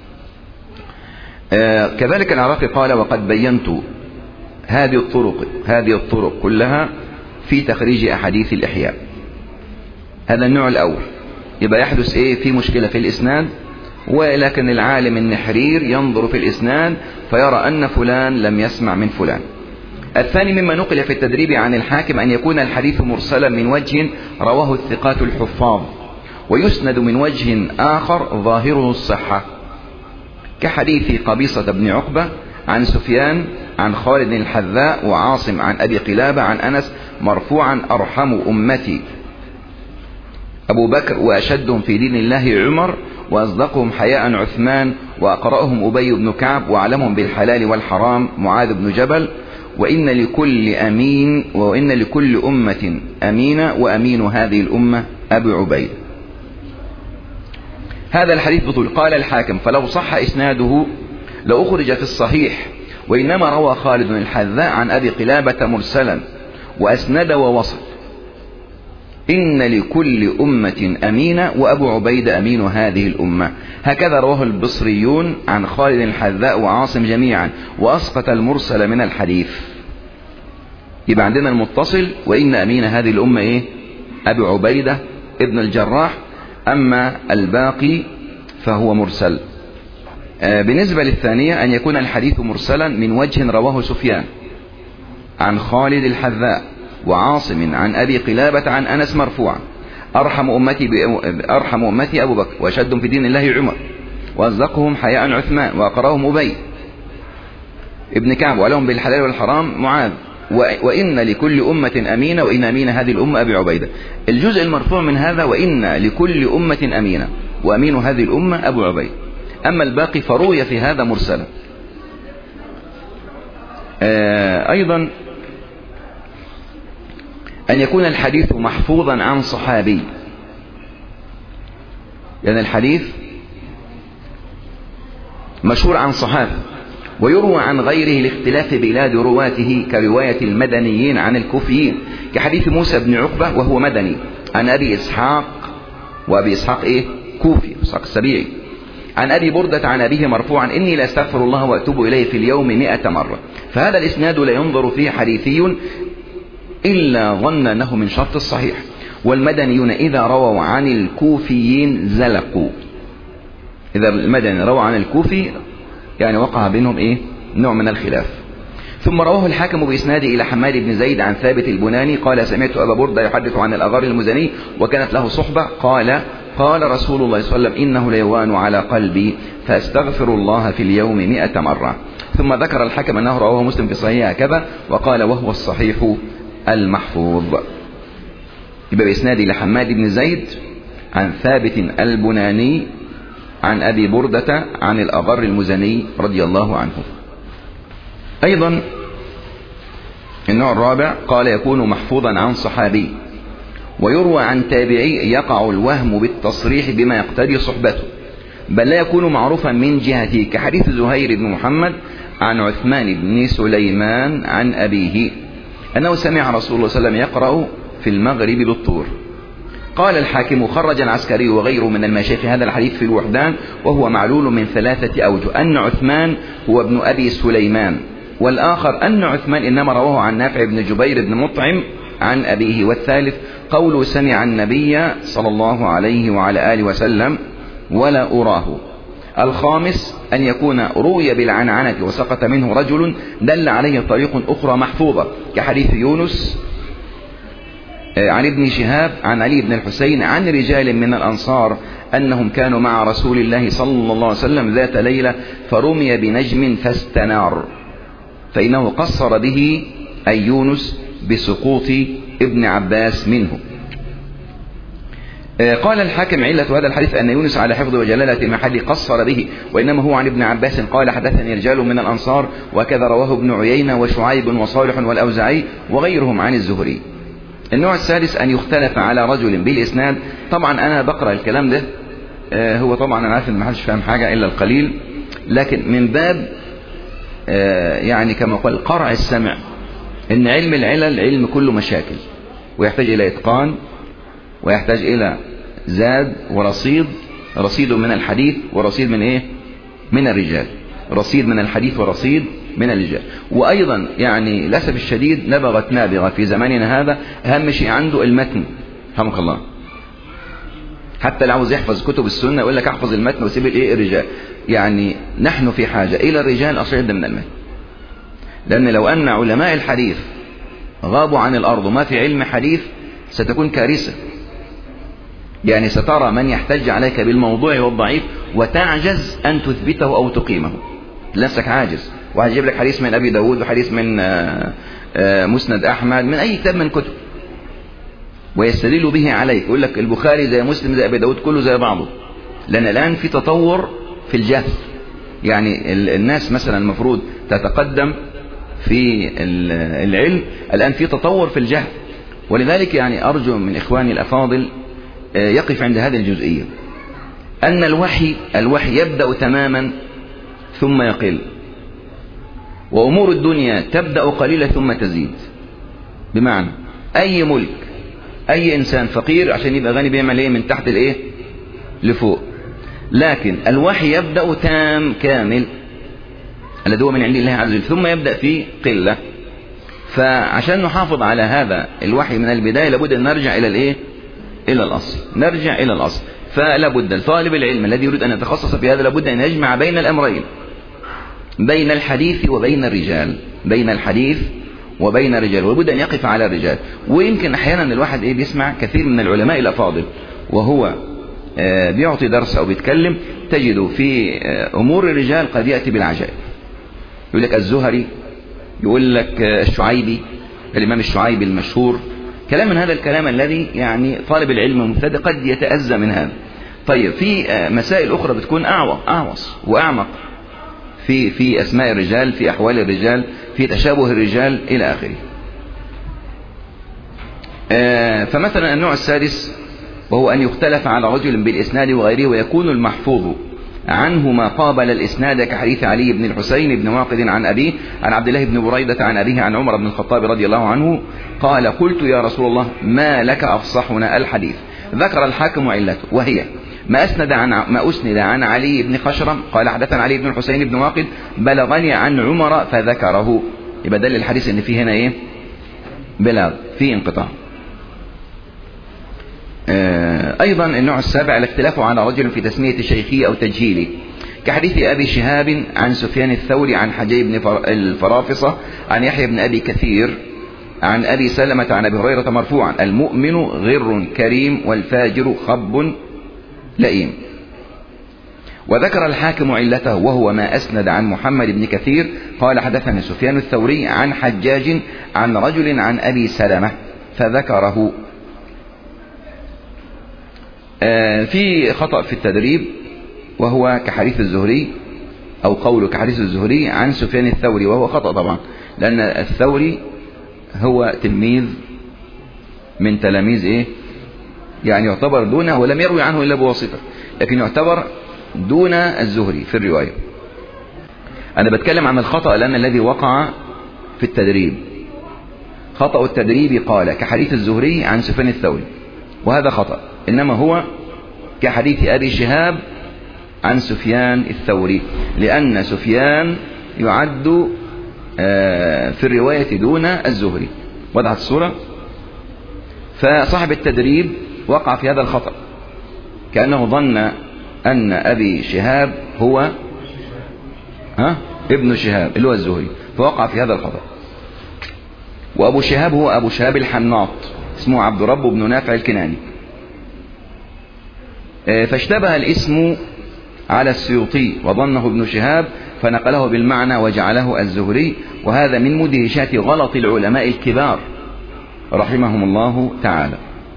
كذلك العراقي قال: وقد بينت هذه الطرق هذه الطرق كلها في تخريج أحاديث الإحياء. هذا النوع الأول، يبقى يحدث إيه؟ في مشكلة في الإسناد، ولكن العالم النحرير ينظر في الإسناد فيرى أن فلان لم يسمع من فلان. الثاني مما نقل في التدريب عن الحاكم أن يكون الحديث مرسلا من وجه رواه الثقات الحفاظ، ويسند من وجه آخر ظاهره الصحة، كحديث قبيصة بن عقبة عن سفيان عن خالد الحذاء وعاصم عن أبي قلابة عن أنس مرفوعا: أرحم أمتي أبو بكر، وأشدهم في دين الله عمر، وأصدقهم حياء عثمان، وأقرأهم أبي بن كعب، وأعلمهم بالحلال والحرام معاذ بن جبل، وإن لكل أمين وإن لكل أمة أمينة، وأمين هذه الأمة أبو عبيد. هذا الحديث بطول. قال الحاكم: فلو صح إسناده لأخرج في الصحيح، وإنما روى خالد الحذاء عن أبي قلابة مرسلا وأسند ووصل: إن لكل أمة أمينة وأبو عبيد أمين هذه الأمة. هكذا رواه البصريون عن خالد الحذاء وعاصم جميعا، وأسقط المرسل من الحديث. يبقى عندنا المتصل: وإن أمين هذه الأمة إيه؟ أبو عبيدة ابن الجراح، أما الباقي فهو مرسل. آه بالنسبة للثانية أن يكون الحديث مرسلا من وجه رواه سفيان عن خالد الحذاء وعاصم عن أبي قلابة عن أنس مرفوعا: أرحم أمتي أرحم أمتي أبو بكر، وأشدهم في دين الله عمر، وأصدقهم حياء عثمان، وأقرأهم أبي ابن كعب، وأعلمهم بالحلال والحرام معاذ، وإن لكل أمة أمينة وإن أمين هذه الأمة أبي عبيدة. الجزء المرفوع من هذا: وإن لكل أمة أمينة وأمين هذه الأمة أبو عبيدة. أما الباقي فروي في هذا مرسلا. آه أيضا أن يكون الحديث محفوظا عن صحابي، يعني الحديث مشهور عن صحابي، ويروى عن غيره لاختلاف بلاد رواته، كرواية المدنيين عن الكوفيين، كحديث موسى بن عقبة وهو مدني عن أبي إسحاق، وأبي إسحاق إيه؟ كوفي، إسحاق السبيعي، عن أبي بردة عن أبيه مرفوعا: إني لأستغفر الله وأتوب إليه في اليوم مئة مرة. فهذا الإسناد لا ينظر فيه حديثي إلا ظن أنه من شرط الصحيح. والمدنيون إذا رووا عن الكوفيين زلقوا، إذا المدني روى عن الكوفي يعني وقع بينهم إيه؟ نوع من الخلاف. ثم رواه الحاكم بإسناده إلى حماد بن زيد عن ثابت البناني قال: سمعت أبا بردة يحدث عن الأغر المزني وكانت له صحبة، قال: قال رسول الله صلى الله عليه وسلم: إنه ليوان على قلبي فأستغفر الله في اليوم مئة مرة. ثم ذكر الحكم أنه رواه مسلم في صحيحه كذا، وقال: وهو الصحيح المحفوظ. يبقى بإسناده إلى حماد بن زيد عن ثابت البناني عن أبي بردة عن الأغر المزني رضي الله عنه. أيضا النوع الرابع قال: يكون محفوظا عن صحابي، ويروى عن تابعي يقع الوهم بالتصريح بما يقتضي صحبته، بل لا يكون معروفا من جهته، كحديث زهير بن محمد عن عثمان بن سليمان عن أبيه أنه سمع رسول الله صلى الله عليه وسلم يقرأ في المغرب بالطور. قال الحاكم: خرج العسكري وغيره من المشايخ هذا الحديث في الوحدان، وهو معلول من ثلاثة أوجه: أن عثمان هو ابن أبي سليمان، والآخر أن عثمان إنما رواه عن نافع بن جبير بن مطعم عن أبيه. والثالث قوله سمع النبي صلى الله عليه وعلى آله وسلم ولا أراه. الخامس أن يكون روي بالعنعنة وسقط منه رجل دل عليه طريق أخرى محفوظة كحديث يونس عن ابن شهاب عن علي بن الحسين عن رجال من الأنصار أنهم كانوا مع رسول الله صلى الله عليه وسلم ذات ليلة فرمي بنجم فاستنار، فإنه قصر به أي يونس بسقوط ابن عباس منه. قال الحاكم علة هذا الحديث أن يونس على حفظ وجلالة محل قصر به، وإنما هو عن ابن عباس قال حدثني رجال من الأنصار، وكذا رواه ابن عيينة وشعيب وصالح والأوزاعي وغيرهم عن الزهري. النوع السادس أن يختلف على رجل بالإسناد. طبعا أنا بقرأ الكلام ده، هو طبعا أنا عارف أن ما حدش فاهم حاجة إلا القليل، لكن من باب يعني كما قال قرع السمع، إن علم العلل علم كله مشاكل، ويحتاج إلى إتقان، ويحتاج إلى زاد ورصيد، رصيد من الحديث ورصيد من إيه؟ من الرجال، رصيد من الحديث ورصيد من الرجال. وأيضا يعني للأسف الشديد نبغت نابغة في زماننا هذا، أهم شيء عنده المتن، رحمك الله. حتى لو عاوز يحفظ كتب السنة يقول لك احفظ المتن وسيب الايه الرجال. يعني نحن في حاجة إلى الرجال أشد من المتن، لأن لو أن علماء الحديث غابوا عن الأرض وما في علم حديث ستكون كارثة. يعني سترى من يحتج عليك بالموضوع والضعيف وتعجز أن تثبته أو تقيمه، لنفسك عاجز، وهجيب لك حديث من أبي داود وحديث من مسند أحمد من أي كتاب من كتب، ويستدل به عليك، يقول لك البخاري زي مسلم زي أبي داود كله زي بعضه. لأن الآن في تطور في الجهل، يعني الناس مثلا المفروض تتقدم في العلم، الآن في تطور في الجهل. ولذلك يعني أرجو من إخواني الأفاضل يقف عند هذه الجزئية، أن الوحي الوحي يبدأ تماما ثم يقل، وأمور الدنيا تبدأ قليلة ثم تزيد. بمعنى أي ملك، أي إنسان فقير عشان يبقى غني بيعمل إيه؟ من تحت الإيه لفوق. لكن الوحي يبدأ تام كامل الذي هو من عند الله عز وجل، ثم يبدأ في قلة. فعشان نحافظ على هذا الوحي من البداية لابد أن نرجع إلى الإيه؟ إلى الأصل، نرجع إلى الأصل. فلابد الطالب العلم الذي يريد أن يتخصص في هذا لابد أن يجمع بين الأمرين، بين الحديث وبين الرجال، بين الحديث وبين الرجال، ولابد أن يقف على الرجال. ويمكن أحيانا الواحد إيه بيسمع كثير من العلماء الأفاضل وهو آه بيعطي درس أو بيتكلم، تجد في آه أمور الرجال قد يأتي بالعجائب. يقول لك الزهري، يقول لك آه الشعيبي، الإمام الشعيبي المشهور، كلام من هذا الكلام الذي يعني طالب العلم المبتدئ قد يتأذى من هذا. طيب في آه مسائل أخرى بتكون أعوص أعوص وأعمق في في أسماء الرجال، في أحوال الرجال، في تشابه الرجال إلى آخره. آه فمثلا النوع السادس وهو أن يختلف على رجل بالإسناد وغيره، ويكون المحفوظ عنه ما قابل الإسناد كحديث علي بن الحسين بن واقد عن أبيه عن عبد الله بن بريدة عن أبيه عن عمر بن الخطاب رضي الله عنه قال قلت يا رسول الله ما لك أفصحنا الحديث. ذكر الحاكم علته، وهي ما أسند عن ما أسند عن علي بن خشرم قال حدثنا علي بن الحسين بن واقد بلغني عن عمر فذكره. يبقى دل الحديث ان فيه هنا ايه؟ بلاغ، فيه انقطاع. آه ايضا النوع السابع الاختلاف على رجل في تسمية شيخه او تجهيله، كحديث ابي شهاب عن سفيان الثوري عن حجي بن الفرافصة عن يحيى بن ابي كثير عن ابي سلمة عن ابي هريرة مرفوعا المؤمن غر كريم والفاجر خب لئيم. وذكر الحاكم علته وهو ما أسند عن محمد بن كثير قال حدثنا سفيان الثوري عن حجاج عن رجل عن أبي سلمة فذكره. آه في خطأ في التدريب، وهو كحديث الزهري أو قوله كحديث الزهري عن سفيان الثوري، وهو خطأ طبعا، لأن الثوري هو تلميذ من تلاميذ إيه؟ يعني يعتبر دونه، ولم يروي عنه إلا بواسطة، لكن يعتبر دون الزهري في الرواية. أنا بتكلم عن الخطأ لأن الذي وقع في التدريب، خطأ التدريب قال كحديث الزهري عن سفيان الثوري، وهذا خطأ، إنما هو كحديث أبي شهاب عن سفيان الثوري، لأن سفيان يعد في الرواية دون الزهري. وضعت الصورة. فصاحب التدريب وقع في هذا الخطأ، كأنه ظن أن أبي شهاب هو ها ابن شهاب اللي هو الزهري، فوقع في هذا الخطأ. وأبو شهاب هو أبو شهاب الحناط، اسمه عبد رب بن نافع الكناني. فاشتبه الاسم على السيوطي وظنه ابن شهاب فنقله بالمعنى وجعله الزهري، وهذا من مدهشات غلط العلماء الكبار رحمهم الله تعالى.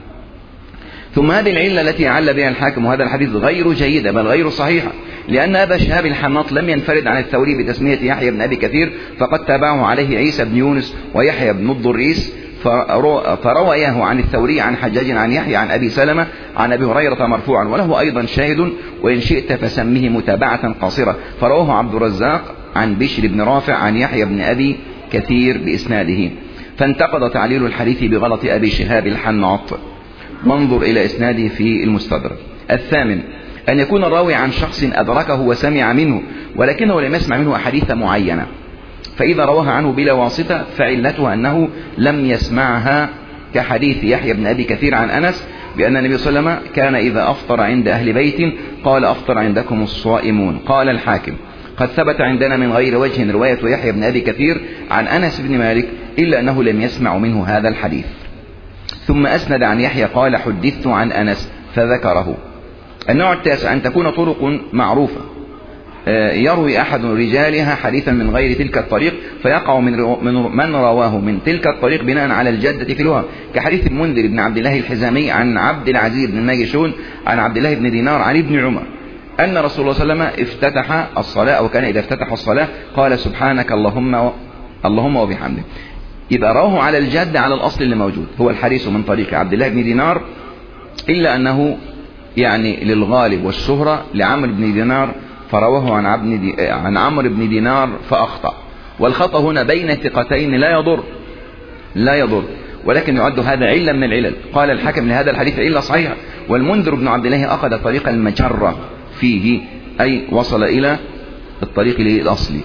ثم هذه العلة التي عل بها الحاكم وهذا الحديث غير جيدة بل غير صحيحة، لأن أبا شهاب الحناط لم ينفرد عن الثوري بتسمية يحيى بن أبي كثير، فقد تابعه عليه عيسى بن يونس ويحيى بن الضريس، فروياه عن الثوري عن حجاج عن يحيى عن أبي سلمة عن أبي هريرة مرفوعا، وله أيضا شاهد وإن شئت فسمه متابعة قاصرة، فرواه عبد الرزاق عن بشر بن رافع عن يحيى بن أبي كثير بإسناده. فانتقد تعليل الحديث بغلط أبي شهاب الحناط، وانظر إلى إسناده في المستدرك. الثامن أن يكون الراوي عن شخص أدركه وسمع منه ولكنه لم يسمع منه أحاديث معينة، فإذا رواها عنه بلا واسطة فعلتها أنه لم يسمعها، كحديث يحيى بن أبي كثير عن أنس بأن النبي صلى الله عليه وسلم كان إذا أفطر عند أهل بيت قال أفطر عندكم الصائمون. قال الحاكم قد ثبت عندنا من غير وجه رواية يحيى بن أبي كثير عن أنس بن مالك إلا أنه لم يسمع منه هذا الحديث. ثم أسند عن يحيى قال حدثت عن أنس فذكره. النوع التاسع أن تكون طرق معروفة يروي أحد رجالها حديثا من غير تلك الطريق فيقع من من رواه من تلك الطريق بناء على الجدة في الوهم، كحديث المنذر بن عبد الله الحزامي عن عبد العزيز بن ماجشون عن عبد الله بن دينار عن ابن عمر أن رسول الله صلى الله عليه وسلم افتتح الصلاة وكان إذا افتتح الصلاة قال سبحانك اللهم و... اللهم وبحمدك. يبقى رواه على الجد على الأصل اللي موجود هو الحديث من طريق عبد الله بن دينار، إلا أنه يعني للغالب والشهرة لعمرو بن دينار فرواه عن عبد دي... عن عمرو بن دينار فأخطأ. والخطأ هنا بين ثقتين لا يضر لا يضر ولكن يعد هذا علة من العلل. قال الحاكم لهذا الحديث علة صحيحة، والمنذر بن عبد الله أخذ طريق المجرة فيه أي وصل إلى الطريق الأصلي.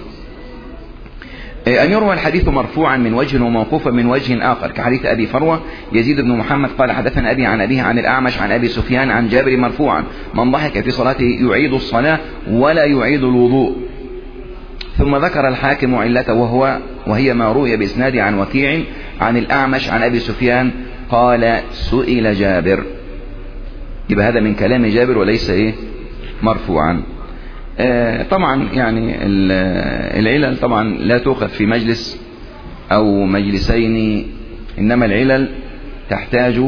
أن يروى الحديث مرفوعا من وجه وموقوفا من وجه آخر، كحديث أبي فروة يزيد بن محمد قال حدثنا أبي عن أبيه عن الأعمش عن أبي سفيان عن جابر مرفوعا من ضحك في صلاته يعيد الصلاة ولا يعيد الوضوء. ثم ذكر الحاكم علته وهو وهي ما روي بإسناد عن وكيع عن الأعمش عن أبي سفيان قال سئل جابر. يبقى هذا من كلام جابر وليس إيه مرفوعا. آه طبعا يعني العلل طبعا لا تؤخذ في مجلس أو مجلسين، إنما العلل تحتاج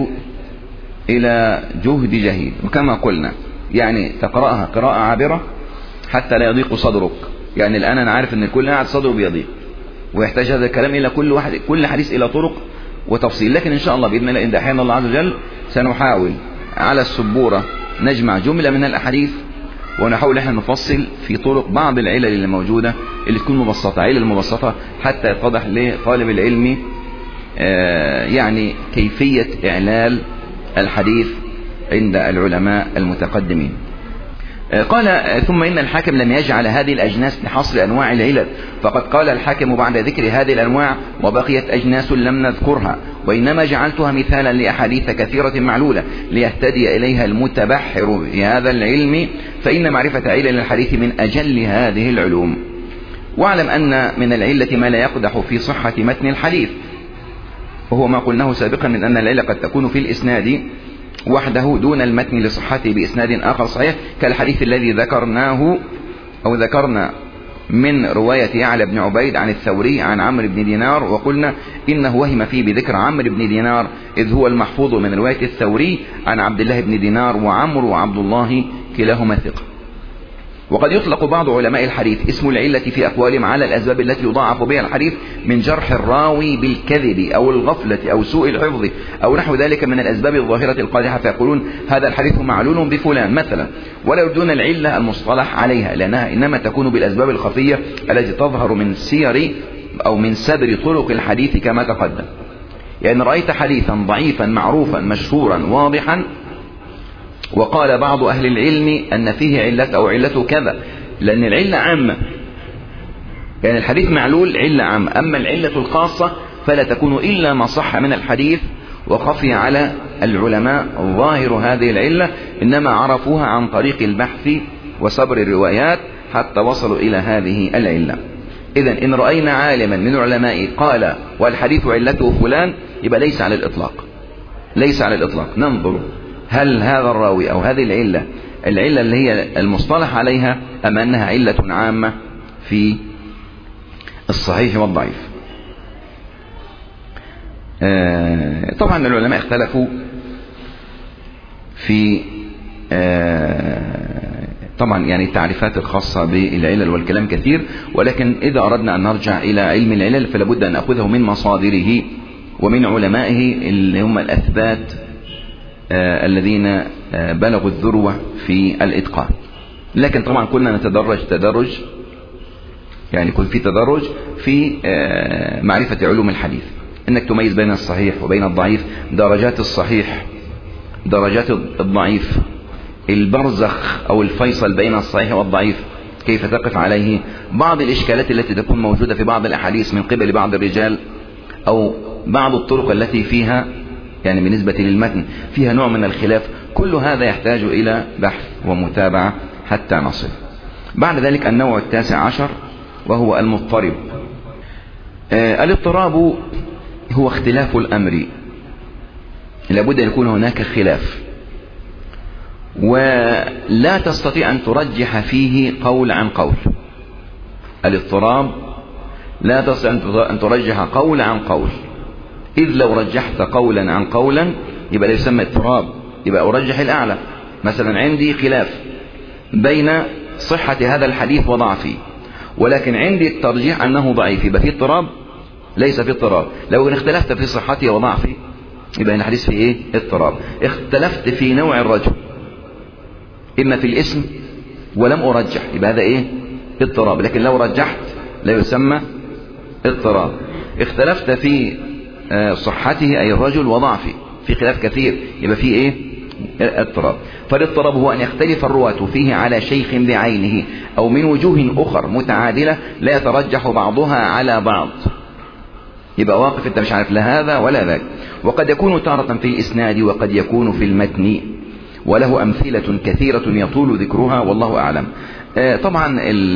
إلى جهد جهيد، وكما قلنا يعني تقرأها قراءة عابرة حتى لا يضيق صدرك. يعني الآن أنا عارف أن الكل قاعد صدره بيضيق ويحتاج هذا الكلام إلى كل واحد كل حديث إلى طرق وتفصيل، لكن إن شاء الله بإذن الله إن أحيانا الله عز وجل سنحاول على السبورة نجمع جملة من الأحاديث ونحاول احنا نفصل في طرق بعض العلل اللي موجودة اللي تكون مبسطة، علل مبسطة حتى يتضح لطالب العلم آه يعني كيفية إعلال الحديث عند العلماء المتقدمين. آه قال ثم إن الحاكم لم يجعل هذه الأجناس لحصر أنواع العلل، فقد قال الحاكم بعد ذكر هذه الأنواع وبقيت أجناس لم نذكرها، وإنما جعلتها مثالا لأحاديث كثيرة معلولة ليهتدي إليها المتبحر بهذا العلم، فإن معرفة علل الحديث من أجل هذه العلوم. واعلم أن من العلة ما لا يقدح في صحة متن الحديث، وهو ما قلناه سابقا من أن العلة قد تكون في الإسناد وحده دون المتن لصحته بإسناد آخر صحيح، كالحديث الذي ذكرناه أو ذكرنا من رواية يعلى بن عبيد عن الثوري عن عمرو بن دينار، وقلنا إنه وهم فيه بذكر عمرو بن دينار إذ هو المحفوظ من رواية الثوري عن عبد الله بن دينار، وعمرو وعبد الله كلاهما ثقة. وقد يطلق بعض علماء الحديث اسم العلة في أقوالهم على الأسباب التي يضاعف بها الحديث من جرح الراوي بالكذب أو الغفلة أو سوء الحفظ أو نحو ذلك من الأسباب الظاهرة القادحة، فيقولون هذا الحديث معلول بفلان مثلا، ولا يردون العلة المصطلح عليها لأنها إنما تكون بالأسباب الخفية التي تظهر من سير أو من سبر طرق الحديث كما تقدم. يعني رأيت حديثا ضعيفا معروفا مشهورا واضحا وقال بعض أهل العلم أن فيه علة أو علة كذا، لأن العلة عامة يعني الحديث معلول علة عامة، أما العلة الخاصة فلا تكون إلا ما صح من الحديث وخفي على العلماء ظاهر هذه العلة، إنما عرفوها عن طريق البحث وصبر الروايات حتى وصلوا إلى هذه العلة. إذن إن رأينا عالما من العلماء قال والحديث علته فلان، يبقى ليس على الإطلاق، ليس على الإطلاق. ننظر هل هذا الراوي أو هذه العلة العلة اللي هي المصطلح عليها أم أنها علة عامة في الصحيح والضعيف. آه طبعا العلماء اختلفوا في آه طبعا يعني التعريفات الخاصة بالعلل والكلام كثير، ولكن إذا أردنا أن نرجع إلى علم العلل فلا بد أن نأخذه من مصادره ومن علمائه اللي هم الأثبات آه الذين آه بلغوا الذروة في الإتقان. لكن طبعا كنا نتدرج تدرج، يعني يكون في تدرج في آه معرفة علوم الحديث، انك تميز بين الصحيح وبين الضعيف، درجات الصحيح درجات الضعيف، البرزخ او الفيصل بين الصحيح والضعيف كيف تقف عليه، بعض الاشكالات التي تكون موجودة في بعض الاحاديث من قبل بعض الرجال، او بعض الطرق التي فيها يعني بالنسبة للمتن فيها نوع من الخلاف. كل هذا يحتاج الى بحث ومتابعة حتى نصل. بعد ذلك النوع التاسع عشر وهو المضطرب. آه الاضطراب هو اختلاف الأمر، لابد أن يكون هناك خلاف ولا تستطيع أن ترجح فيه قول عن قول. الاضطراب لا تستطيع أن ترجح قول عن قول، إذ لو رجحت قولا عن قولا يبقى لا يسمى اضطراب، يبقى أرجح الأعلى. مثلا عندي خلاف بين صحة هذا الحديث وضعفه، ولكن عندي الترجيح أنه ضعيف، يبقى في اضطراب؟ ليس في اضطراب. لو ان اختلفت في صحته وضعفه يبقى الحديث في ايه؟ اضطراب. اختلفت في نوع الرجل، اما في الاسم ولم ارجح، يبقى هذا ايه؟ اضطراب. لكن لو رجحت لا يسمى اضطراب. اختلفت في صحته اي الرجل وضعفه، في خلاف كثير، يبقى في ايه؟ اضطراب. فالاضطراب هو ان يختلف الرواة فيه على شيخ بعينه او من وجوه اخر متعادلة لا يترجح بعضها على بعض، يبقى واقف انت مش عارف لا هذا ولا ذاك. وقد يكون تارة في الإسناد وقد يكون في المتن، وله أمثلة كثيرة يطول ذكرها والله أعلم. آه طبعا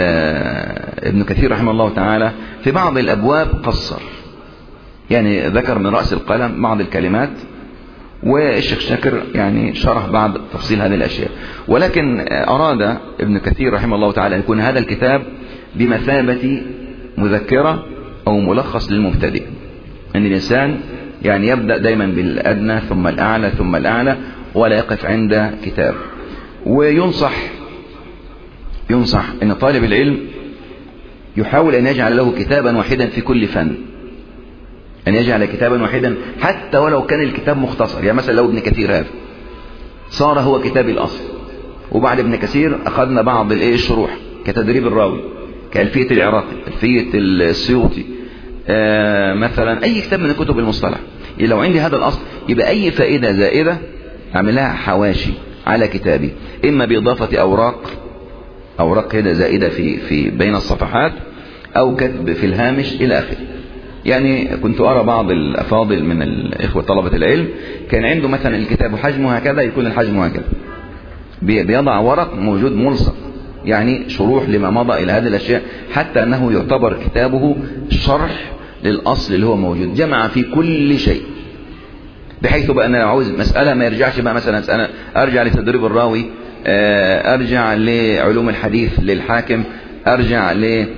ابن كثير رحمه الله تعالى في بعض الأبواب قصر، يعني ذكر من رأس القلم بعض الكلمات، والشيخ شاكر يعني شرح بعض تفصيل هذه الأشياء. ولكن أراد ابن كثير رحمه الله تعالى أن يكون هذا الكتاب بمثابة مذكرة أو ملخص للمبتدئ، أن الإنسان يعني يبدأ دايما بالأدنى ثم الأعلى ثم الأعلى ولا يقف عند كتاب. وينصح ينصح أن طالب العلم يحاول أن يجعل له كتابا واحدا في كل فن، أن يجعل كتابا واحدا حتى ولو كان الكتاب مختصر. يعني مثلا لو ابن كثير هذا صار هو كتاب الأصل، وبعد ابن كثير أخذنا بعض الشروح كتدريب الراوي، كألفية العراقي، ألفية السيوطي، آه مثلا أي كتاب من كتب المصطلح. لو عندي هذا الأصل يبقى أي فائدة زائدة أعملها حواشي على كتابي، إما بإضافة أوراق أوراق كده زائدة في في بين الصفحات، أو كتب في الهامش إلى آخره. يعني كنت أرى بعض الأفاضل من الإخوة طلبة العلم كان عنده مثلا الكتاب حجمه هكذا، يكون الحجم هكذا، بيضع ورق موجود ملصق، يعني شروح لما مضى إلى هذه الأشياء، حتى أنه يعتبر كتابه شرح للأصل اللي هو موجود، جمع في كل شيء، بحيث بقى أنا لو عاوز مسألة ما يرجعش بقى مثلا أنا أرجع لتدريب الراوي، أرجع لعلوم الحديث للحاكم، أرجع ل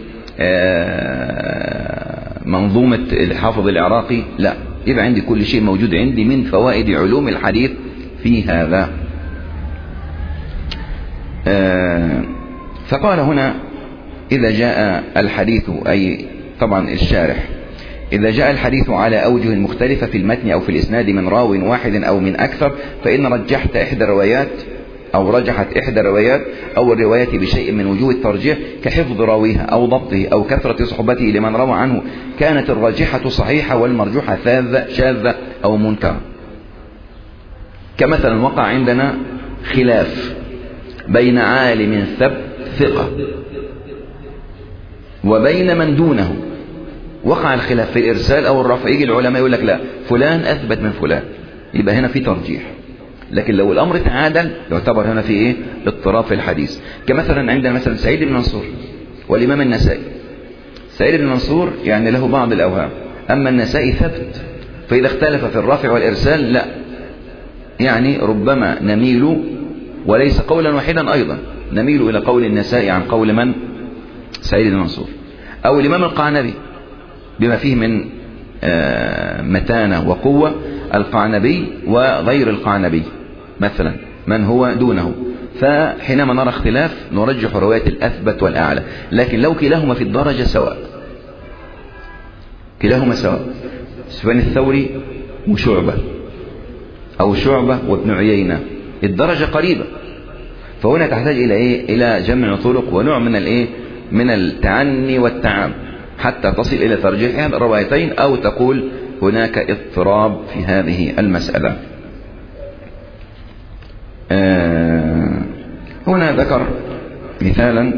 منظومة الحافظ العراقي، لا، يبقى عندي كل شيء موجود عندي من فوائد علوم الحديث في هذا. فقال هنا إذا جاء الحديث، أي طبعا الشارح، إذا جاء الحديث على أوجه مختلفة في المتن أو في الإسناد من راو واحد أو من أكثر، فإن رجحت إحدى الروايات أو رجحت إحدى الروايات أو الروايات بشيء من وجوه الترجيح كحفظ راويها أو ضبطه أو كثرة صحبته لمن روى عنه، كانت الراجحة صحيحة والمرجوحة شاذة شاذة أو منكرة. كمثلا وقع عندنا خلاف بين عالم ثبت ثقة وبين من دونه وقع الخلاف في الإرسال أو الرفع، يجي العلماء يقول لك لا فلان أثبت من فلان، يبقى هنا في ترجيح. لكن لو الأمر تعادل يعتبر هنا في إيه؟ اضطراب في الحديث. كمثلا عندنا مثلا سعيد بن منصور والإمام النسائي. سعيد بن منصور يعني له بعض الأوهام، أما النسائي ثبت، فإذا اختلف في الرفع والإرسال لا، يعني ربما نميل وليس قولا واحدا أيضا، نميل إلى قول النسائي عن قول من؟ سعيد بن منصور. أو الإمام القعنبي بما فيه من متانة وقوة، القعنبي وغير القعنبي مثلا من هو دونه، فحينما نرى اختلاف نرجح رواية الأثبت والأعلى. لكن لو كلاهما في الدرجة سواء، كلاهما سواء، سفيان الثوري وشعبة أو شعبة وابن عيينة، الدرجة قريبة، فهنا تحتاج إلى إيه؟ إلى جمع طرق ونوع من الإيه؟ من التعني والتعام حتى تصل إلى ترجيح الروايتين، أو تقول هناك اضطراب في هذه المسألة. آه هنا ذكر مثالا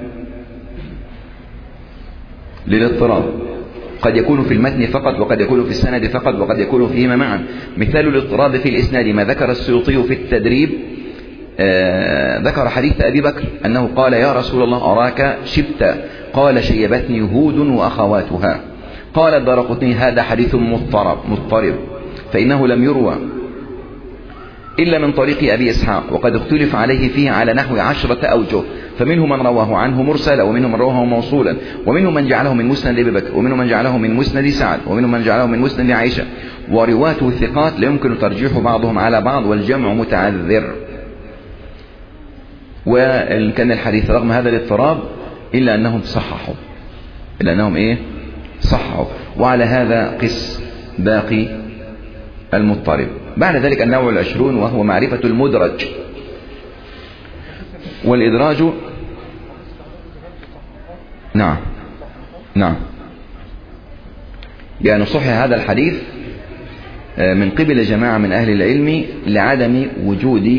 للاضطراب، قد يكون في المتن فقط وقد يكون في السند فقط وقد يكون فيهما معا. مثال الاضطراب في الإسناد ما ذكر السيوطي في التدريب. آه ذكر حديث أبي بكر أنه قال يا رسول الله أراك شبت، قال شيبتني هود وأخواتها. قال الدارقطني هذا حديث مضطرب مضطرب فإنه لم يروى إلا من طريق أبي إسحاق، وقد اختلف عليه فيه على نحو عشرة أوجه، فمنهم من رواه عنه مرسلا، ومنهم من رواه موصولا، ومنهم من جعله من مسند أبي بكر، ومنهم من جعله من مسند سعد، ومنهم من جعله من مسند عائشة، ورواته الثقات لا يمكن ترجيح بعضهم على بعض والجمع متعذر. وكان الحديث رغم هذا الاضطراب إلا أنهم صححوا، إلا أنهم إيه؟ صححوا. وعلى هذا قس باقي المضطرب. بعد ذلك النوع العشرون وهو معرفة المدرج. والإدراج نعم نعم يعني صحح هذا الحديث من قبل جماعة من أهل العلم لعدم وجود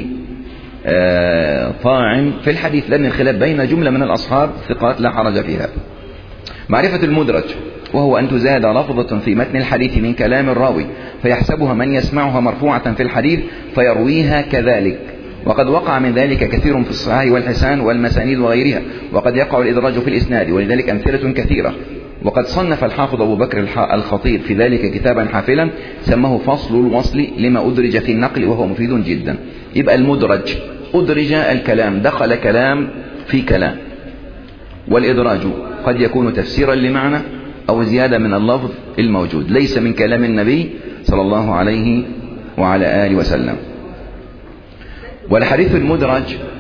طاعن في الحديث، لأن الخلاف بين جملة من الأصحاب ثقات لا حرج فيها. معرفة المدرج وهو أن تزاد لفظة في متن الحديث من كلام الراوي فيحسبها من يسمعها مرفوعة في الحديث فيرويها كذلك، وقد وقع من ذلك كثير في الصحاح والحسان والمسانيد وغيرها، وقد يقع الإدراج في الإسناد، ولذلك أمثلة كثيرة. وقد صنف الحافظ أبو بكر الخطيب في ذلك كتابا حافلا سماه فصل الوصل لما أدرج في النقل، وهو مفيد جدا. يبقى المدرج أدرج الكلام، دخل كلام في كلام. والإدراج قد يكون تفسيرا لمعنى أو زيادة من اللفظ الموجود، ليس من كلام النبي صلى الله عليه وعلى آله وسلم. والحديث المدرج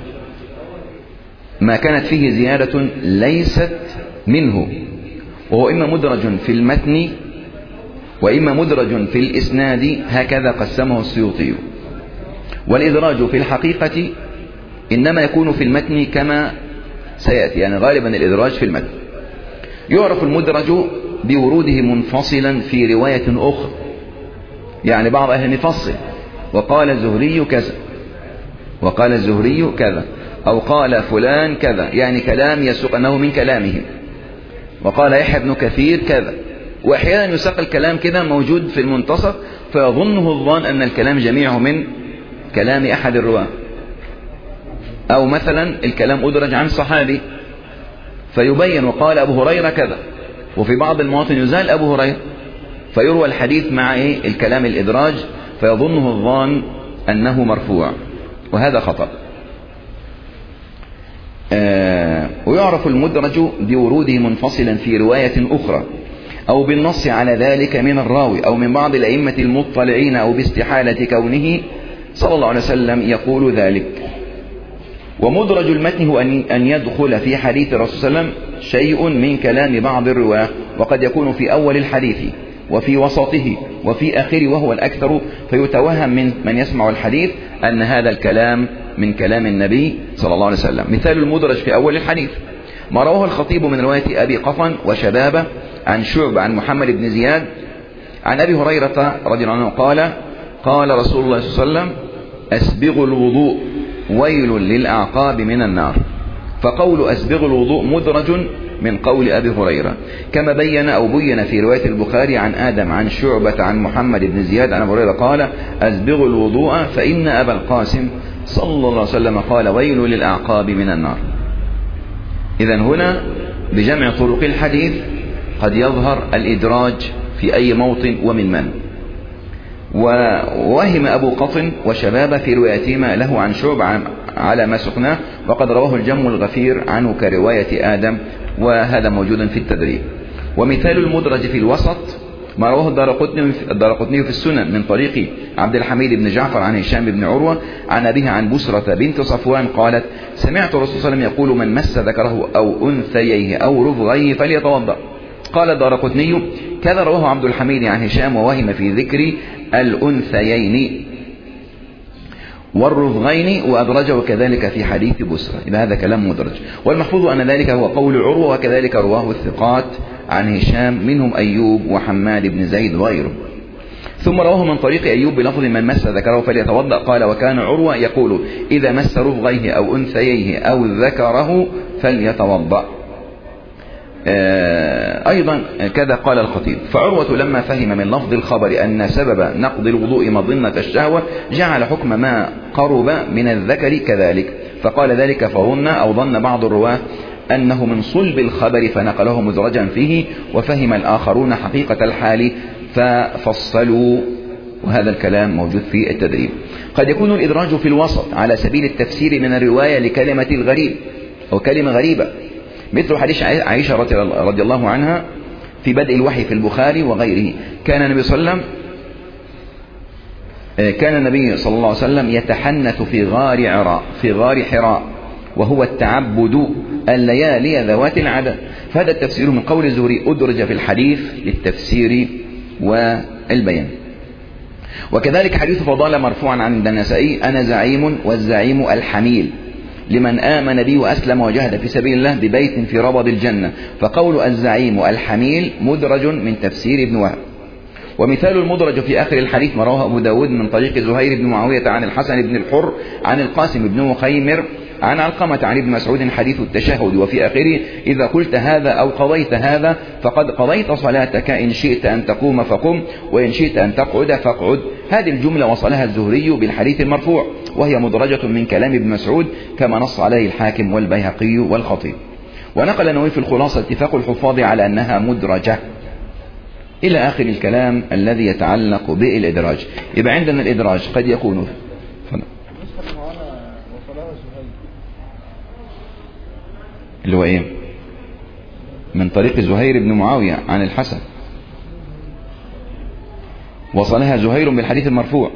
ما كانت فيه زيادة ليست منه، وهو إما مدرج في المتن وإما مدرج في الإسناد، هكذا قسمه السيوطي. والإدراج في الحقيقة إنما يكون في المتن كما سيأتي، يعني غالبا الإدراج في المتن. يعرف المدرج بوروده منفصلا في رواية أخرى، يعني بعض أهل يفصل وقال الزهري كذا وقال الزهري كذا أو قال فلان كذا، يعني كلام يسوق أنه من كلامهم، وقال يحيى بن كثير كذا. وأحيانا يساق الكلام كده موجود في المنتصف فيظنه الظان أن الكلام جميعه من كلام أحد الرواة. أو مثلا الكلام أدرج عن صحابي فيبين وقال أبو هريرة كذا، وفي بعض المواطن يزال أبو هريرة فيروى الحديث مع إيه؟ الكلام الإدراج، فيظنه الظان أنه مرفوع، وهذا خطأ. آه ويعرف المدرج بوروده منفصلا في رواية أخرى أو بالنص على ذلك من الراوي أو من بعض الأئمة المطلعين أو باستحالة كونه صلى الله عليه وسلم يقول ذلك. ومدرج المتن هو أن يدخل في حديث الرسول صلى الله عليه وسلم شيء من كلام بعض الرواة، وقد يكون في أول الحديث وفي وسطه وفي آخره وهو الأكثر، فيتوهم من من يسمع الحديث أن هذا الكلام من كلام النبي صلى الله عليه وسلم. مثال المدرج في أول الحديث ما رواه الخطيب من رواية أبي قطن وشبابه عن شعب عن محمد بن زياد عن أبي هريرة رضي الله عنه قال قال رسول الله صلى الله عليه وسلم أسبغوا الوضوء ويل للأعقاب من النار. فقول أسبغ الوضوء مدرج من قول أبي هريرة، كما بين أو بين في رواية البخاري عن آدم عن شعبة عن محمد بن زياد عن أبي هريرة قال أسبغ الوضوء فإن أبا القاسم صلى الله عليه وسلم قال ويل للأعقاب من النار. إذن هنا بجمع طرق الحديث قد يظهر الإدراج في أي موطن ومن من. ووهم أبو قطن وشباب في روايتهما له عن شعبة على ما سقناه، وقد رواه الجم الغفير عنه كرواية آدم، وهذا موجود في التدريب. ومثال المدرج في الوسط ما رواه الدارقطني في السنن من طريق عبد الحميد بن جعفر عن هشام بن عروة عن أبيها عن بسرة بنت صفوان قالت سمعت الرسول صلى الله عليه وسلم يقول من مس ذكره أو أنثييه أو رفغيه فليتوضأ. قال الدارقطني كذا رواه عبد الحميد عن هشام ووهم في ذكر الأنثيين والرفغين وأدرجه كذلك في حديث بسرة. إذا هذا كلام مدرج، والمحفوظ أن ذلك هو قول عروة، وكذلك رواه الثقات عن هشام منهم أيوب وحماد بن زيد وغيره. ثم رواه من طريق أيوب بلفظ من مس ذكره فليتوضأ قال وكان عروة يقول إذا مس رفغيه أو أنثييه أو ذكره فليتوضأ. أيضا كذا قال الخطيب فعروة لما فهم من لفظ الخبر أن سبب نقض الوضوء مظنة الشهوة جعل حكم ما قرب من الذكر كذلك، فقال ذلك فظن أو ظن بعض الرواة أنه من صلب الخبر فنقله مدرجا فيه، وفهم الآخرون حقيقة الحال ففصلوا، وهذا الكلام موجود في التدريب. قد يكون الإدراج في الوسط على سبيل التفسير من الرواية لكلمة الغريب أو كلمة غريبة، مثل حديث عائشة رضي الله عنها في بدء الوحي في البخاري وغيره. كان النبي صلى الله عليه وسلم كان النبي صلى الله عليه وسلم يتحنث في غار عراء في غار حراء وهو التعبد الليالي ذوات العدد. فهذا التفسير من قول الزهري أدرج في الحديث للتفسير والبيان. وكذلك حديث فضالة مرفوعا عند النسائي أنا زعيم والزعيم الحميل لمن آمن بي وأسلم وجاهد في سبيل الله ببيت في ربض الجنة، فقول الزعيم الحميل مدرج من تفسير ابن وهب. ومثال المدرج في آخر الحديث ما رواه أبو داود من طريق زهير بن معاوية عن الحسن بن الحر عن القاسم بن مخيمر عن علقمة عن ابن مسعود حديث التشهد وفي آخره إذا قلت هذا أو قضيت هذا فقد قضيت صلاتك إن شئت أن تقوم فقم وإن شئت أن تقعد فاقعد. هذه الجملة وصلها الزهري بالحديث المرفوع، وهي مدرجة من كلام ابن مسعود كما نص عليه الحاكم والبيهقي والخطيب. ونقل النووي في الخلاصة اتفاق الحفاظ على أنها مدرجة إلى آخر الكلام الذي يتعلق بالإدراج. يبقى عندنا الإدراج قد يكون اللي هو ايه من طريق زهير بن معاوية عن الحسن، وصلها زهير بالحديث المرفوع.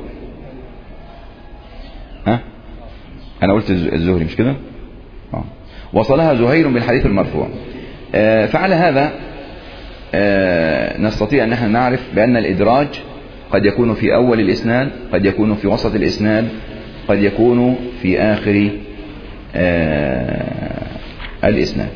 ها انا قلت الزهري مش كده؟ اه وصلها زهير بالحديث المرفوع. آه فعلى هذا آه نستطيع ان احنا نعرف بان الادراج قد يكون في اول الاسناد، قد يكون في وسط الاسناد، قد يكون في اخر آه الإسناد.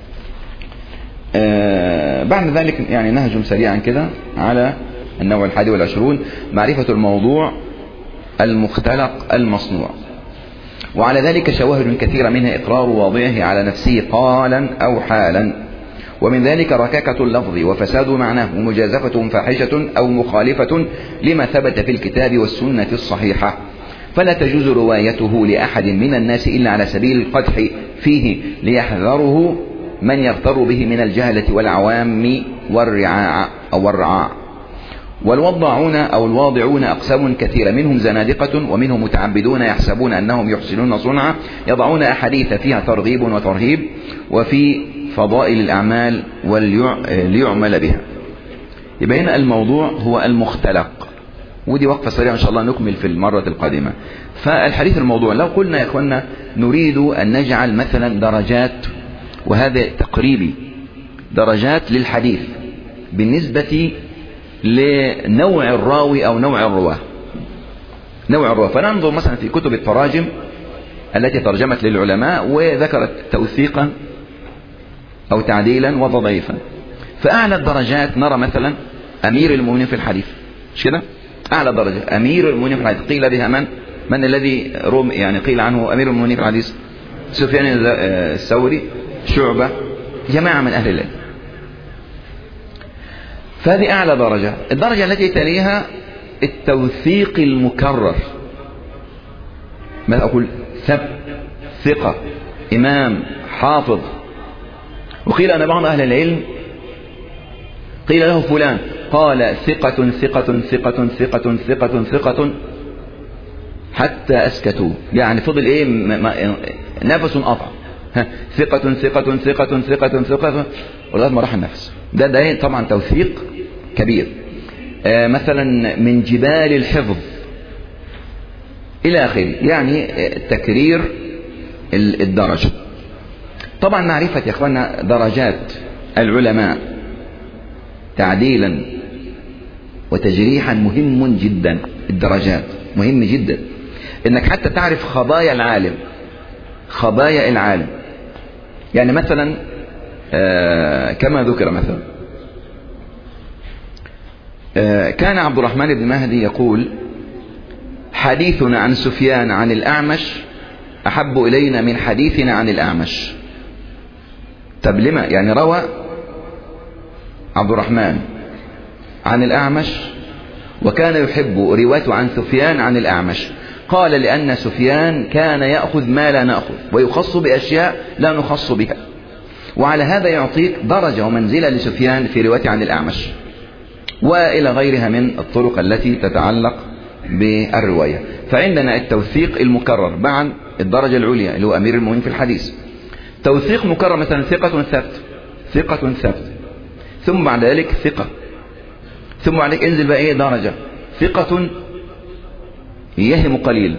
آه بعد ذلك يعني نهجم سريعا كده على النوع الحادي والعشرون معرفة الموضوع المختلق المصنوع، وعلى ذلك شواهد كثيرة منها إقرار واضعه على نفسه قالا أو حالا، ومن ذلك ركاكة اللفظ وفساد معناه ومجازفة فاحشة أو مخالفة لما ثبت في الكتاب والسنة الصحيحة، فلا تجوز روايته لأحد من الناس إلا على سبيل القدح فيه ليحذره من يغتر به من الجهلة والعوام والرعاع أو الرعاع. والوضعون أو الواضعون أقسام كثيرة، منهم زنادقة ومنهم متعبدون يحسبون أنهم يحسنون صنعا يضعون أحاديث فيها ترغيب وترهيب وفي فضائل الأعمال وليعمل بها. يبقى هنا الموضوع هو المختلق، ودي وقفة سريعة إن شاء الله نكمل في المرة القادمة. فالحديث الموضوع لو قلنا يا إخوانا نريد أن نجعل مثلا درجات، وهذا تقريبي درجات للحديث بالنسبة لنوع الراوي أو نوع الرواه نوع الرواه فننظر مثلا في كتب التراجم التي ترجمت للعلماء وذكرت توثيقا أو تعديلا وتضعيفا. فأعلى الدرجات نرى مثلا أمير المؤمنين في الحديث، مش كده؟ أعلى درجة أمير المؤمنين في الحديث قيل بها من؟ من الذي رم يعني قيل عنه أمير المؤمنين في الحديث؟ سفيان الثوري، شعبة، جماعة من أهل العلم. فهذه أعلى درجة. الدرجة التي تليها التوثيق المكرر، ما أقول ثبت، ثقة، إمام، حافظ. وقيل أن بعض أهل العلم قيل له فلان قال ثقة ثقة ثقة ثقة ثقة ثقة حتى أسكتوا، يعني فضل إيه نفس قطع، ثقة ثقة ثقة ثقة ثقة ولغاية ما راح النفس. ده ده طبعا توثيق كبير. آه مثلا من جبال الحفظ إلى آخره، يعني تكرير الدرجة. طبعا معرفة يا أخوانا درجات العلماء تعديلا وتجريحا مهم جدا. الدرجات مهم جدا، انك حتى تعرف خبايا العالم، خبايا العالم. يعني مثلا آه كما ذكر مثلا آه كان عبد الرحمن بن مهدي يقول حديثنا عن سفيان عن الأعمش أحب إلينا من حديثنا عن الأعمش. طب لما؟ يعني روى عبد الرحمن عن الأعمش وكان يحب روايته عن سفيان عن الأعمش. قال لأن سفيان كان يأخذ ما لا نأخذ ويخص بأشياء لا نخص بها، وعلى هذا يعطيك درجة ومنزلة لسفيان في روايته عن الأعمش وإلى غيرها من الطرق التي تتعلق بالرواية. فعندنا التوثيق المكرر بعد الدرجة العليا اللي هو أمير المؤمنين في الحديث. توثيق مكرر مثلا ثقة ثبت، ثقة ثبت، ثم بعد ذلك ثقة، ثم بعد ذلك انزل بقى ايه درجة ثقة يهم قليل،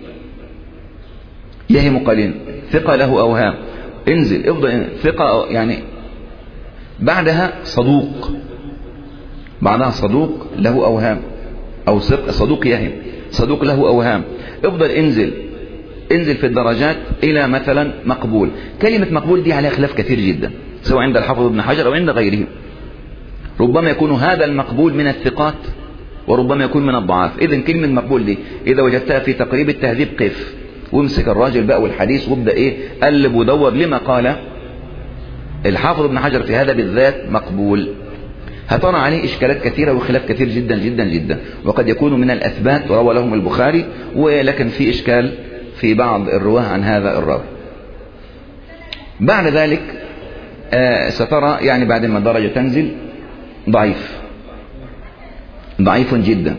يهم قليل، ثقة له أوهام، انزل افضل ثقة يعني بعدها صدوق، بعدها صدوق له أوهام، أو صدوق يهم، صدوق له أوهام، افضل انزل انزل في الدرجات إلى مثلا مقبول. كلمة مقبول دي عليها خلاف كثير جدا سواء عند الحافظ ابن حجر أو عند غيره. ربما يكون هذا المقبول من الثقات وربما يكون من الضعاف. إذن كلمة مقبول دي إذا وجدتها في تقريب التهذيب قف وامسك الراجل بقى والحديث وابدأ إيه قلب ودور لما قال الحافظ ابن حجر في هذا بالذات مقبول. هترى عليه إشكالات كثيرة وخلاف كثير جدا جدا جدا، وقد يكون من الأثبات وروى لهم البخاري، ولكن في إشكال في بعض الرواه عن هذا الراوي. بعد ذلك آه سترى يعني بعد ما الدرجة تنزل ضعيف، ضعيف جدا.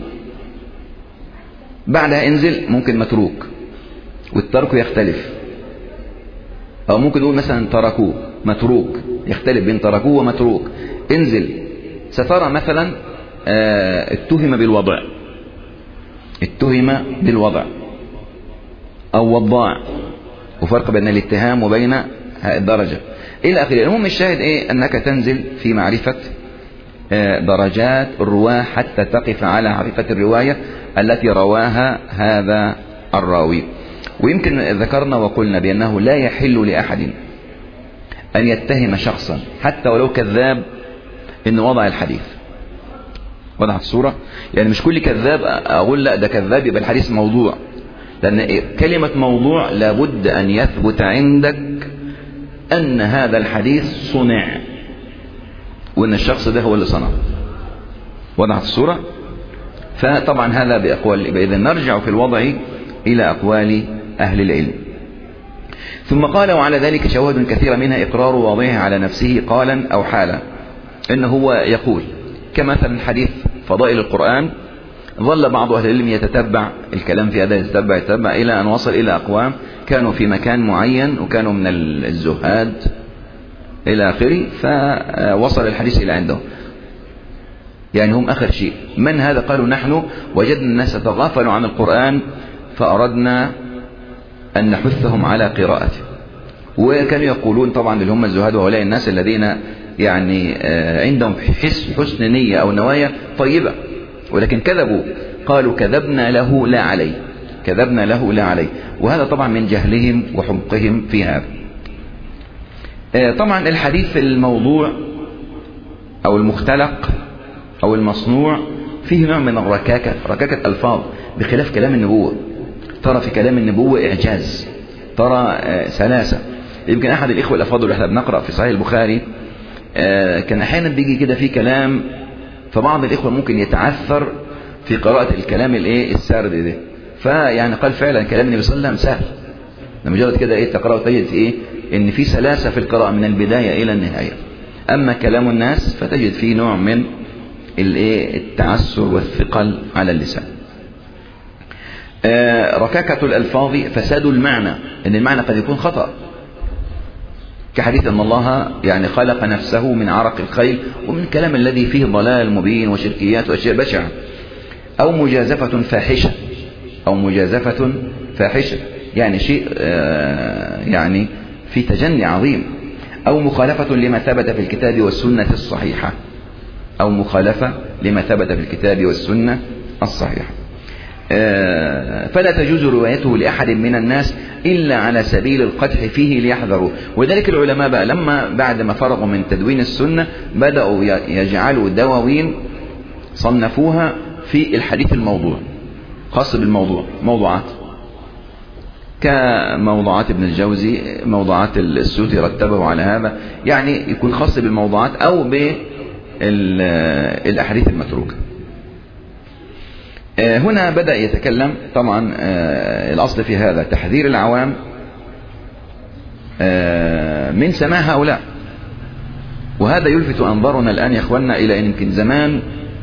بعدها انزل ممكن متروك، والترك يختلف، او ممكن نقول مثلا تركوه متروك، يختلف بين تركوه ومتروك. انزل سترى مثلا آه اتهم بالوضع، اتهم بالوضع او وضاع، وفرق بين الاتهام وبين الدرجة الى اخره. المهم الشاهد ايه انك تنزل في معرفة درجات الرواة حتى تقف على حقيقة الرواية التي رواها هذا الراوي. ويمكن ذكرنا وقلنا بأنه لا يحل لأحد أن يتهم شخصا حتى ولو كذاب إن وضع الحديث. وضعت الصورة؟ يعني مش كل كذاب أقول لا ده كذاب يبقى الحديث موضوع، لأن كلمة موضوع لابد أن يثبت عندك أن هذا الحديث صنع وأن الشخص ده هو اللي صنعه. وضعت الصورة؟ فطبعا هذا بأقوال. إذا نرجع في الوضع إلى أقوال أهل العلم. ثم قال وعلى ذلك شواهد كثيرة منها إقرار واضحه على نفسه قالا أو حالا، إنه هو يقول كمثلا حديث فضائل القرآن، ظل بعض أهل العلم يتتبع الكلام في هذا، يتتبع يتتبع إلى أن وصل إلى أقوام كانوا في مكان معين وكانوا من الزهاد إلى آخره، فوصل الحديث إلى عنده، يعني هم آخر شيء. من هذا؟ قالوا نحن وجدنا الناس تغافلوا عن القرآن فأردنا أن نحثهم على قراءته. وكانوا يقولون طبعا اللي هم الزهاد وهؤلاء الناس الذين يعني عندهم حسن نية أو نوايا طيبة، ولكن كذبوا، قالوا كذبنا له لا عليه، كذبنا له لا عليه. وهذا طبعا من جهلهم وحمقهم في هذا. طبعا الحديث الموضوع أو المختلق أو المصنوع فيه نوع من الركاكة، ركاكة ألفاظ، بخلاف كلام النبوة. ترى في كلام النبوة إعجاز، ترى سلاسة. يمكن أحد الإخوة الأفاضل احنا بنقرأ في صحيح البخاري كان أحيانا بيجي كده في كلام، فبعض الإخوة ممكن يتعثر في قراءة الكلام الايه السارد ده، فيعني قال فعلا كلام النبي صلى الله عليه وسلم سهل، لمجرد كده ايه تقرأه تجد ايه ان في سلاسة في القراءة من البداية الى النهاية. اما كلام الناس فتجد فيه نوع من الايه التعسر والثقل على اللسان. آه ركاكة الالفاظ فساد المعنى، ان المعنى قد يكون خطأ، كحديث ان الله يعني خلق نفسه من عرق الخيل، ومن الكلام الذي فيه ضلال مبين وشركيات واشياء بشعة، او مجازفة فاحشة، او مجازفة فاحشة يعني شيء آه يعني في تجني عظيم، او مخالفة لما ثبت في الكتاب والسنة الصحيحة، او مخالفة لما ثبت في الكتاب والسنة الصحيحة. آه فلا تجوز روايته لأحد من الناس إلا على سبيل القدح فيه ليحذروا. ولذلك العلماء بقى لما بعد ما فرغوا من تدوين السنة بدأوا يجعلوا دواوين صنفوها في الحديث الموضوع، خاص بالموضوع، موضوعات كموضوعات ابن الجوزي، موضوعات السيوطي رتبه على هذا، يعني يكون خاص بالموضوعات أو بالأحاديث المتروكة. هنا بدأ يتكلم طبعا الأصل في هذا تحذير العوام من سماع هؤلاء، وهذا يلفت أنظارنا الآن يا أخواننا إلى أن يمكن زمان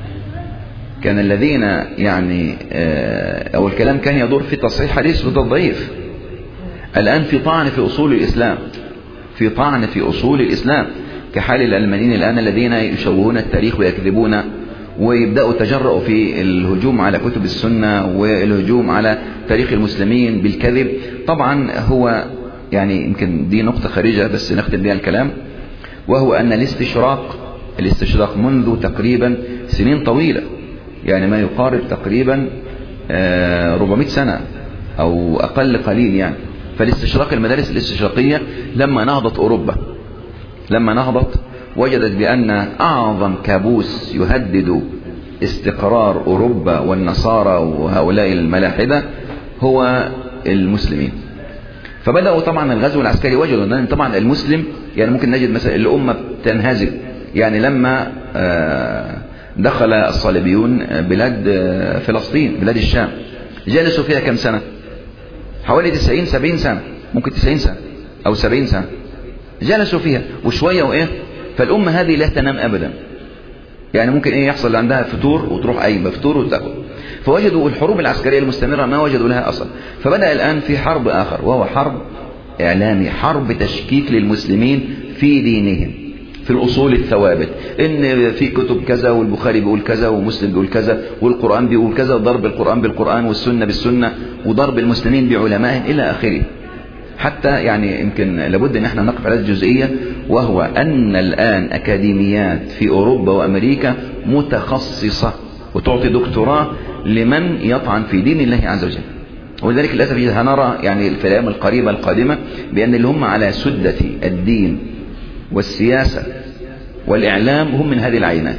كان الذين يعني أو الكلام كان يدور في تصحيح حديث وتضعيف، الآن في طعن في أصول الإسلام، في طعن في أصول الإسلام، كحال الألمانيين الآن الذين يشوهون التاريخ ويكذبون ويبدأوا تجرؤوا في الهجوم على كتب السنة والهجوم على تاريخ المسلمين بالكذب. طبعا هو يعني يمكن دي نقطة خارجة بس نختم بها الكلام، وهو أن الاستشراق الاستشراق منذ تقريبا سنين طويلة، يعني ما يقارب تقريبا أربعمائة سنة أو أقل قليل يعني. فالاستشراق المدارس الاستشراقية لما نهضت أوروبا لما نهضت وجدت بأن أعظم كابوس يهدد استقرار أوروبا والنصارى وهؤلاء الملاحدة هو المسلمين. فبدأوا طبعا الغزو العسكري، وجدوا أن طبعا المسلم يعني ممكن نجد مثلا الأمة تنهزم، يعني لما دخل الصليبيون بلاد فلسطين بلاد الشام جلسوا فيها كم سنة؟ حوالي تسعين سبعين سنة، ممكن تسعين سنة أو سبعين سنة جلسوا فيها وشوية وإيه. فالأمة هذه لا تنام أبدا، يعني ممكن إيه يحصل عندها فتور وتروح قايمة، فتور وتاخد. فوجدوا الحروب العسكرية المستمرة ما وجدوا لها أصل، فبدأ الآن في حرب آخر وهو حرب إعلامي، حرب تشكيك للمسلمين في دينهم، في الأصول الثوابت، إن في كتب كذا والبخاري بيقول كذا ومسلم بيقول كذا والقرآن بيقول كذا، وضرب القرآن بالقرآن والسنة بالسنة وضرب المسلمين بعلمائهم إلى آخره. حتى يعني يمكن لابد ان احنا نقف على الجزئية، وهو ان الان اكاديميات في اوروبا وامريكا متخصصة وتعطي دكتوراه لمن يطعن في دين الله عز وجل. ولذلك للاسف هنرى يعني في الايام القريبة القادمة بان اللي هم على سدة الدين والسياسة والاعلام هم من هذه العينات.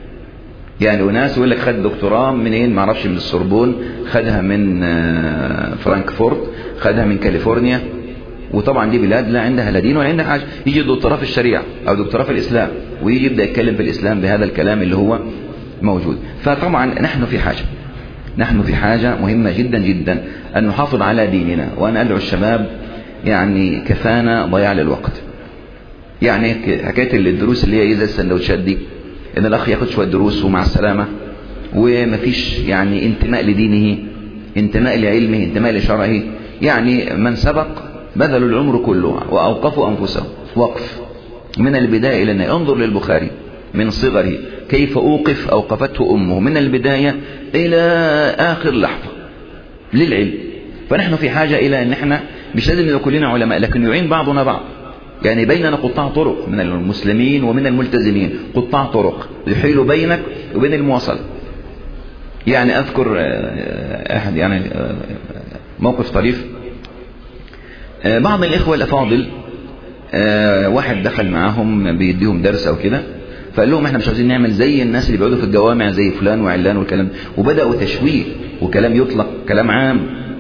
يعني وناس يقول لك خد دكتوراه منين ما اعرفش، من السوربون، خدها من فرانكفورت، خدها من كاليفورنيا، وطبعا دي بلاد لا عندها لا دين ولا عندها حاجه. يجي دكتوراه في الشريعه او دكتوراه في الاسلام ويجي يبدا يتكلم في الاسلام بهذا الكلام اللي هو موجود. فطبعا نحن في حاجه نحن في حاجه مهمه جدا جدا ان نحافظ على ديننا. وانا ادعو الشباب يعني كفانا ضياع للوقت، يعني حكايه الدروس اللي هي زي السندوتشات دي، ان الاخ ياخد شويه دروس ومع السلامه ومفيش يعني انتماء لدينه، انتماء لعلمه، انتماء لشرعه. يعني من سبق بذلوا العمر كله واوقفوا انفسهم وقف من البدايه الى النهايه. انظر للبخاري من صغره كيف اوقف اوقفته امه من البدايه الى اخر لحظه للعلم. فنحن في حاجه الى ان احنا مش لازم نكون كلنا علماء، لكن يعين بعضنا بعض، يعني بيننا قطاع طرق من المسلمين ومن الملتزمين، قطاع طرق يحيل بينك وبين المواصلة. يعني أذكر أحد يعني موقف طريف، بعض الإخوة الأفاضل واحد دخل معهم بيديهم درس أو كده، فقال لهم احنا مش عاوزين نعمل زي الناس اللي بيقعدوا في الجوامع زي فلان وعلان والكلام، وبدأوا تشويه وكلام يطلق كلام عام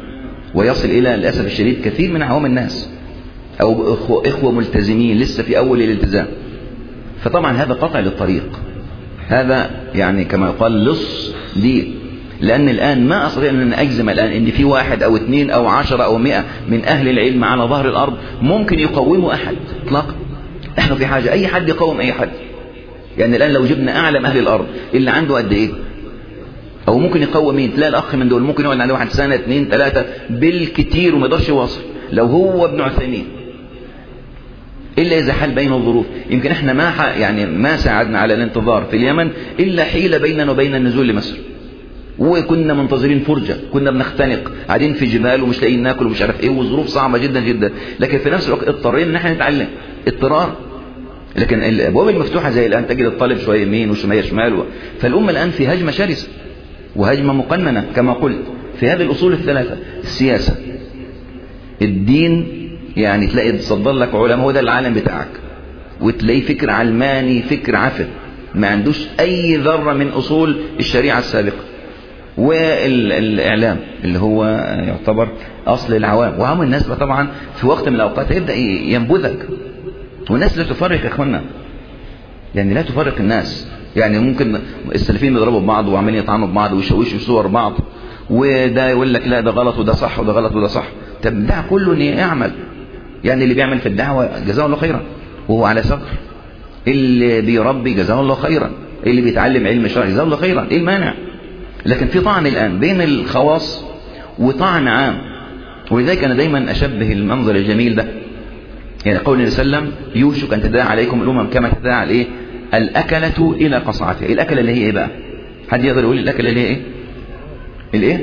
ويصل إلى للأسف الشديد كثير من عوام الناس أو إخوة, إخوة ملتزمين لسه في أول الالتزام. فطبعا هذا قطع للطريق، هذا يعني كما يقال لص دين. لأن الآن ما أستطيع أن أجزم الآن أن في واحد أو اثنين أو عشرة أو مئة من أهل العلم على ظهر الأرض ممكن يقوموا أحد إطلاقا. إحنا في حاجة أي حد يقوم أي حد. يعني الآن لو جبنا أعلم أهل الأرض اللي عنده قد إيه أو ممكن يقوم مين، تلاقي الأخ من دول ممكن يقعد عنده واحد سنة اثنين ثلاثة بالكتير وما يقدرش يواصل لو هو ابن عثيمين، إلا إذا حال بين الظروف. يمكن إحنا ما يعني ما ساعدنا على الانتظار في اليمن إلا حيلة بيننا وبين النزول لمصر، وكنا منتظرين فرجة، كنا بنختنق قاعدين في جبال ومش لاقيين ناكل ومش عارف ايه، وظروف صعبة جدا جدا، لكن في نفس الوقت اضطرينا ان احنا نتعلم اضطرار. لكن الابواب المفتوحة زي الان تجد الطالب شوية يمين وشوية شمال و... فالامة الان في هجمة شرسة وهجمة مقننة كما قلت في هذه الاصول الثلاثة: السياسة، الدين، يعني تلاقي تصدر لك علماء هو ده العالم بتاعك، وتلاقي فكر علماني فكر عفن ما عندوش اي ذرة من اصول الشريعة السابقة، والإعلام اللي هو يعتبر أصل العوام. وعام الناس طبعا في وقت من الأوقات يبدأ ينبذك، والناس لا تفرق يا أخوانا، يعني لا تفرق الناس. يعني ممكن السلفيين يضربوا ببعض وعمالين يطعنوا ببعض ويشوشوا صور بعض، وده يقول لك لا ده غلط وده صح وده غلط وده صح. طب ده كله إن يعمل، يعني اللي بيعمل في الدعوة جزاه الله خيرا وهو على صدر، اللي بيربي جزاه الله خيرا، اللي بيتعلم علم شرعي جزاه الله خيرا، إيه المانع؟ لكن في طعن الآن بين الخواص وطعن عام. ولذلك أنا دايما أشبه المنظر الجميل ده، يعني قول النبي صلى الله عليه وسلم: يوشك أن تداعى عليكم الأمم كما تداعى الإيه؟ الأكلة إلى قصعتها. الأكلة اللي هي إيه بقى؟ حد يقدر يقول الأكلة اللي هي إيه؟ الإيه؟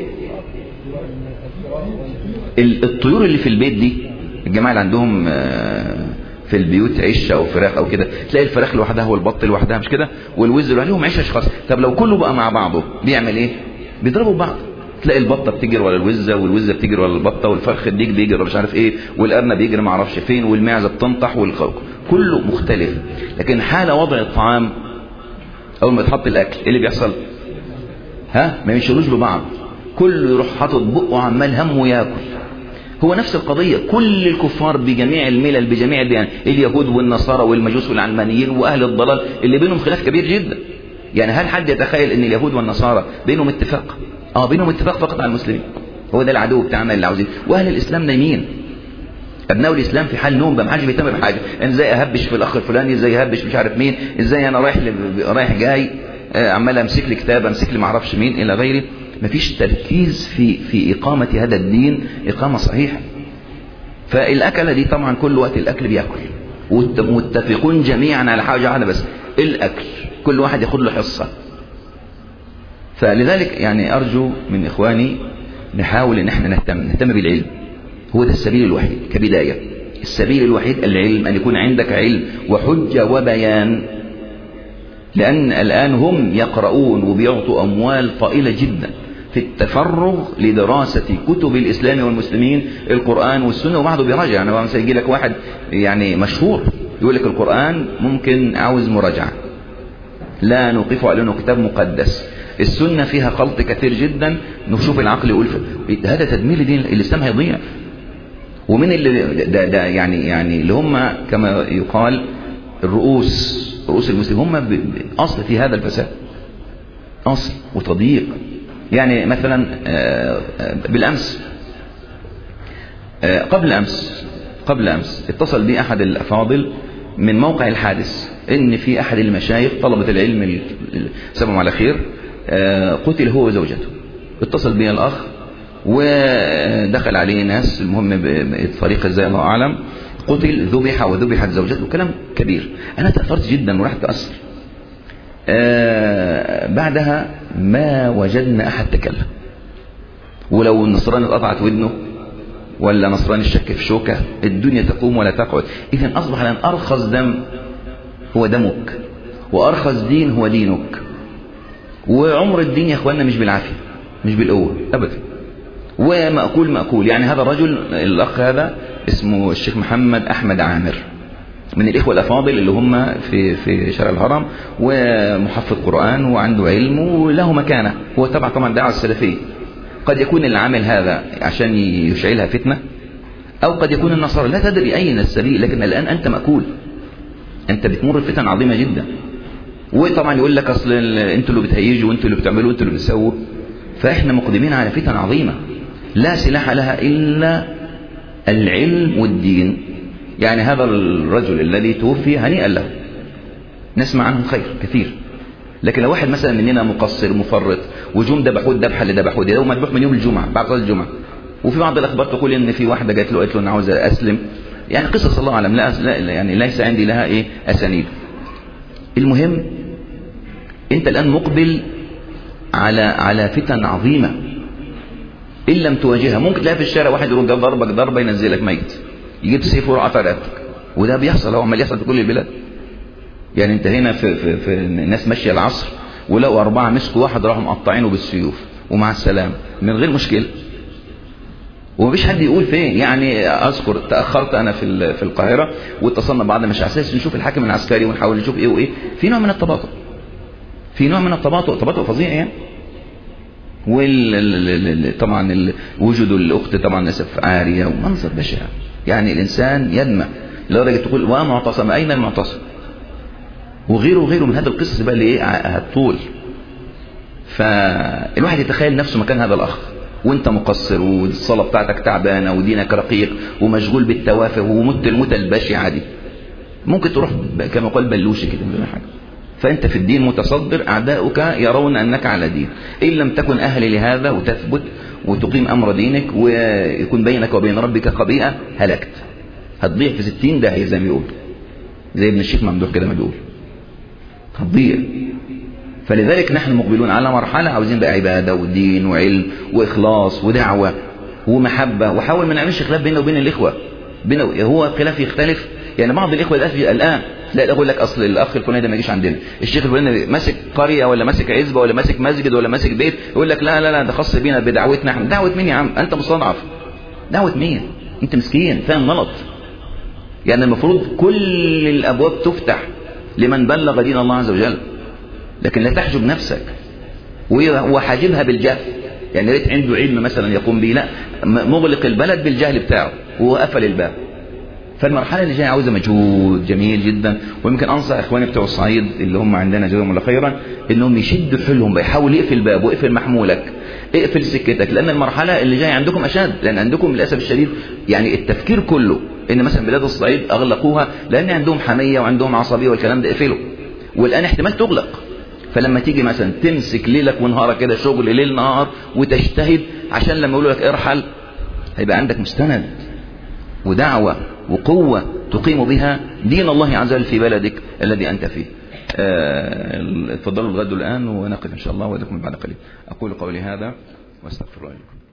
الطيور اللي في البيت دي، الجماعة اللي عندهم في البيوت عيش أو فراخ أو كده، تلاقي الفراخ لوحدها والبط لوحدها مش كده، والوز لوحدهم عيش أشخاص. طب لو كله بقى مع بعضه بيعمل إيه؟ بيضربوا بعض. تلاقي البطة بتجري ولا الوزة، والوزة بتجري ولا البطة، والفرخ الديك بيجري ولا مش عارف إيه، والأرنب بيجري ما اعرفش فين، والمعزة بتنطح، والخوك كله مختلف. لكن حالة وضع الطعام أول ما يتحط الأكل إيه اللي بيحصل؟ ها؟ ما ينشروش ببعض، كله يروح حاطط بقه عمال همه ياكل. هو نفس القضية، كل الكفار بجميع الملل بجميع الديانات، اليهود والنصارى والمجوس والعلمانيين وأهل الضلال اللي بينهم خلاف كبير جدا. يعني هل حد يتخيل ان اليهود والنصارى بينهم اتفاق؟ اه بينهم اتفاق فقط على المسلمين، هو ده العدو بتاعنا اللي عاوزين. واهل الاسلام نايمين، ابناء الاسلام في حال نوم، ما حدش بيهتم بحاجه. انا ازاي اهبش في الاخ الفلاني، ازاي اهبش مش عارف مين، ازاي انا رايح رايح جاي آه عمال امسك لي كتاب، امسك لي ما اعرفش مين الى غيره. مفيش تركيز في في اقامه هذا الدين اقامه صحيحه. فالاكله دي طبعا كل وقت الاكل بياكل، ومتفقون جميعا على حاجه واحده بس: الاكل، كل واحد ياخد له حصه. فلذلك يعني ارجو من اخواني نحاول ان احنا نهتم نهتم بالعلم، هو ده السبيل الوحيد كبدايه. السبيل الوحيد العلم، ان يكون عندك علم وحجه وبيان. لان الان هم يقرؤون وبيعطوا اموال طائله جدا في التفرغ لدراسة كتب الإسلام والمسلمين، القرآن والسنة، وبعضه بيراجع. يعني مثلا يجي لك واحد يعني مشهور يقول لك القرآن ممكن عاوز مراجعة، لا نوقفه على أنه كتاب مقدس. السنة فيها خلط كثير جدا، نشوف العقل يقول هذا تدمير دين الإسلام هيضيع. ومن اللي ده, ده يعني يعني اللي هم كما يقال الرؤوس رؤوس المسلمين، هم أصل في هذا الفساد، أصل وتضييق. يعني مثلا بالأمس قبل أمس قبل أمس اتصل بي أحد الأفاضل من موقع الحادث إن في أحد المشايخ طلبة العلم سبهم على خير قتل هو وزوجته. اتصل بي الأخ ودخل عليه ناس، المهم بطريقة ازاي الله أعلم، قتل ذبح وذبحت زوجته، كلام كبير. أنا تأثرت جدا ورحت تأثر. آه بعدها ما وجدنا أحد تكلم، ولو النصراني اتقطعت ودنه ولا نصراني الشك في شوكة الدنيا تقوم ولا تقعد. إذن أصبح الآن أرخص دم هو دمك، وأرخص دين هو دينك. وعمر الدين يا أخواننا مش بالعافية، مش بالقوة أبدا، ومأكول مأكول. يعني هذا الرجل الأخ هذا اسمه الشيخ محمد أحمد عامر، من الإخوة الأفاضل اللي هم في في شارع الهرم، ومحفظ قرآن وعنده علم وله مكانة، هو تبع طبعا دعوة السلفية. قد يكون اللي عامل هذا عشان يشعلها فتنة، أو قد يكون النصارى، لا تدري أين السبيل. لكن الآن أنت مأكول، أنت بتمر فتن عظيمة جدا. وطبعا يقول لك أصل أنتوا اللي بتهيجوا وأنتوا اللي بتعملوا وأنتوا اللي بتسووا. فإحنا مقدمين على فتن عظيمة لا سلاح لها إلا العلم والدين. يعني هذا الرجل الذي توفي هنيئا له، نسمع عنه خير كثير. لكن لو واحد مثلا مننا مقصر مفرط وجوم ذبحوه الذبحه اللي ذبحوه ده مذبوح من يوم الجمعه بعد صلاه الجمعه، وفي بعض الاخبار تقول ان في واحده جات له قالت له انا عاوزه اسلم، يعني قصص الله اعلم، لا, لا يعني ليس عندي لها ايه اسانيد. المهم انت الان مقبل على على فتن عظيمه ان لم تواجهها. ممكن تلاقي في الشارع واحد يروح ضربك ضربه ينزلك ميت، يجيب سيف ويرعى فرقتك، وده بيحصل، هو عمال يحصل في كل البلاد. يعني انت هنا في, في, في الناس ماشيه العصر ولقوا اربعه مسكوا واحد راحوا مقطعينه بالسيوف ومع السلامه من غير مشكله، ومفيش حد يقول فين. يعني اذكر تاخرت انا في في القاهره واتصلنا بعض مش على اساس نشوف الحاكم العسكري ونحاول نشوف ايه وايه، في نوع من التباطؤ، في نوع من التباطؤ تباطؤ فظيع يعني. وال طبعا وجود الاخت طبعا اسف عاريه ومنظر بشع، يعني الانسان يدمع لدرجه تقول ومعتصم اين المعتصم، وغيره وغيره من هذا القصص بقى اللي ايه هتطول. فالواحد يتخيل نفسه مكان هذا الاخ وانت مقصر والصلاه بتاعتك تعبانه ودينك رقيق ومشغول بالتوافه ومت الموتة البشعه دي، ممكن تروح كما قال بلوشي كده من غير حاجه. فانت في الدين متصدر، اعداؤك يرون انك على دين. ان لم تكن اهل لهذا وتثبت وتقيم امر دينك ويكون بينك وبين ربك خبيئه هلكت، هتضيع في ستين داهيه زي ما بيقول، زي ابن الشيخ ممدوح كده ما بيقول هتضيع. فلذلك نحن مقبلون على مرحله عاوزين بقى عباده ودين وعلم واخلاص ودعوه ومحبه، وحاول ما نعملش خلاف بيننا وبين الاخوه. بينه هو خلاف يختلف، يعني بعض الاخوه الان لا يقول لك اصل الاخ الفلاني ده ما يجيش عندنا، الشيخ الفلاني ماسك قريه ولا ماسك عزبه ولا ماسك مسجد ولا ماسك بيت، يقول لك لا لا لا ده خاص بينا بدعوتنا احنا. دعوه مين يا عم؟ انت مستضعف، دعوه مين؟ انت مسكين فاهم غلط. يعني المفروض كل الابواب تفتح لمن بلغ دين الله عز وجل، لكن لا تحجب نفسك وحاجبها بالجهل. يعني ريت عنده علم مثلا يقوم به، لا مغلق البلد بالجهل بتاعه وقفل الباب. فالمرحله اللي جايه عاوزه مجهود جميل جدا. ويمكن انصح اخواني بتوع الصعيد اللي هم عندنا جزاهم الله خيرا انهم يشدوا حيلهم، بيحاول يقفل الباب ويقفل محمولك، اقفل سكتك، لان المرحله اللي جايه عندكم اشد. لان عندكم للاسف الشديد يعني التفكير كله ان مثلا بلاد الصعيد اغلقوها لان عندهم حميه وعندهم عصبيه والكلام ده، اقفله. والان احتمال تغلق. فلما تيجي مثلا تمسك ليلك ونهارك كده شغل ليل نهار وتجتهد عشان لما يقولوا لك ارحل هيبقى عندك مستند ودعوه وقوه تقيم بها دين الله عز وجل في بلدك الذي انت فيه. اتفضلوا الغد الان ونقف ان شاء الله ولكم بعد قليل. اقول قولي هذا واستغفر الله لكم.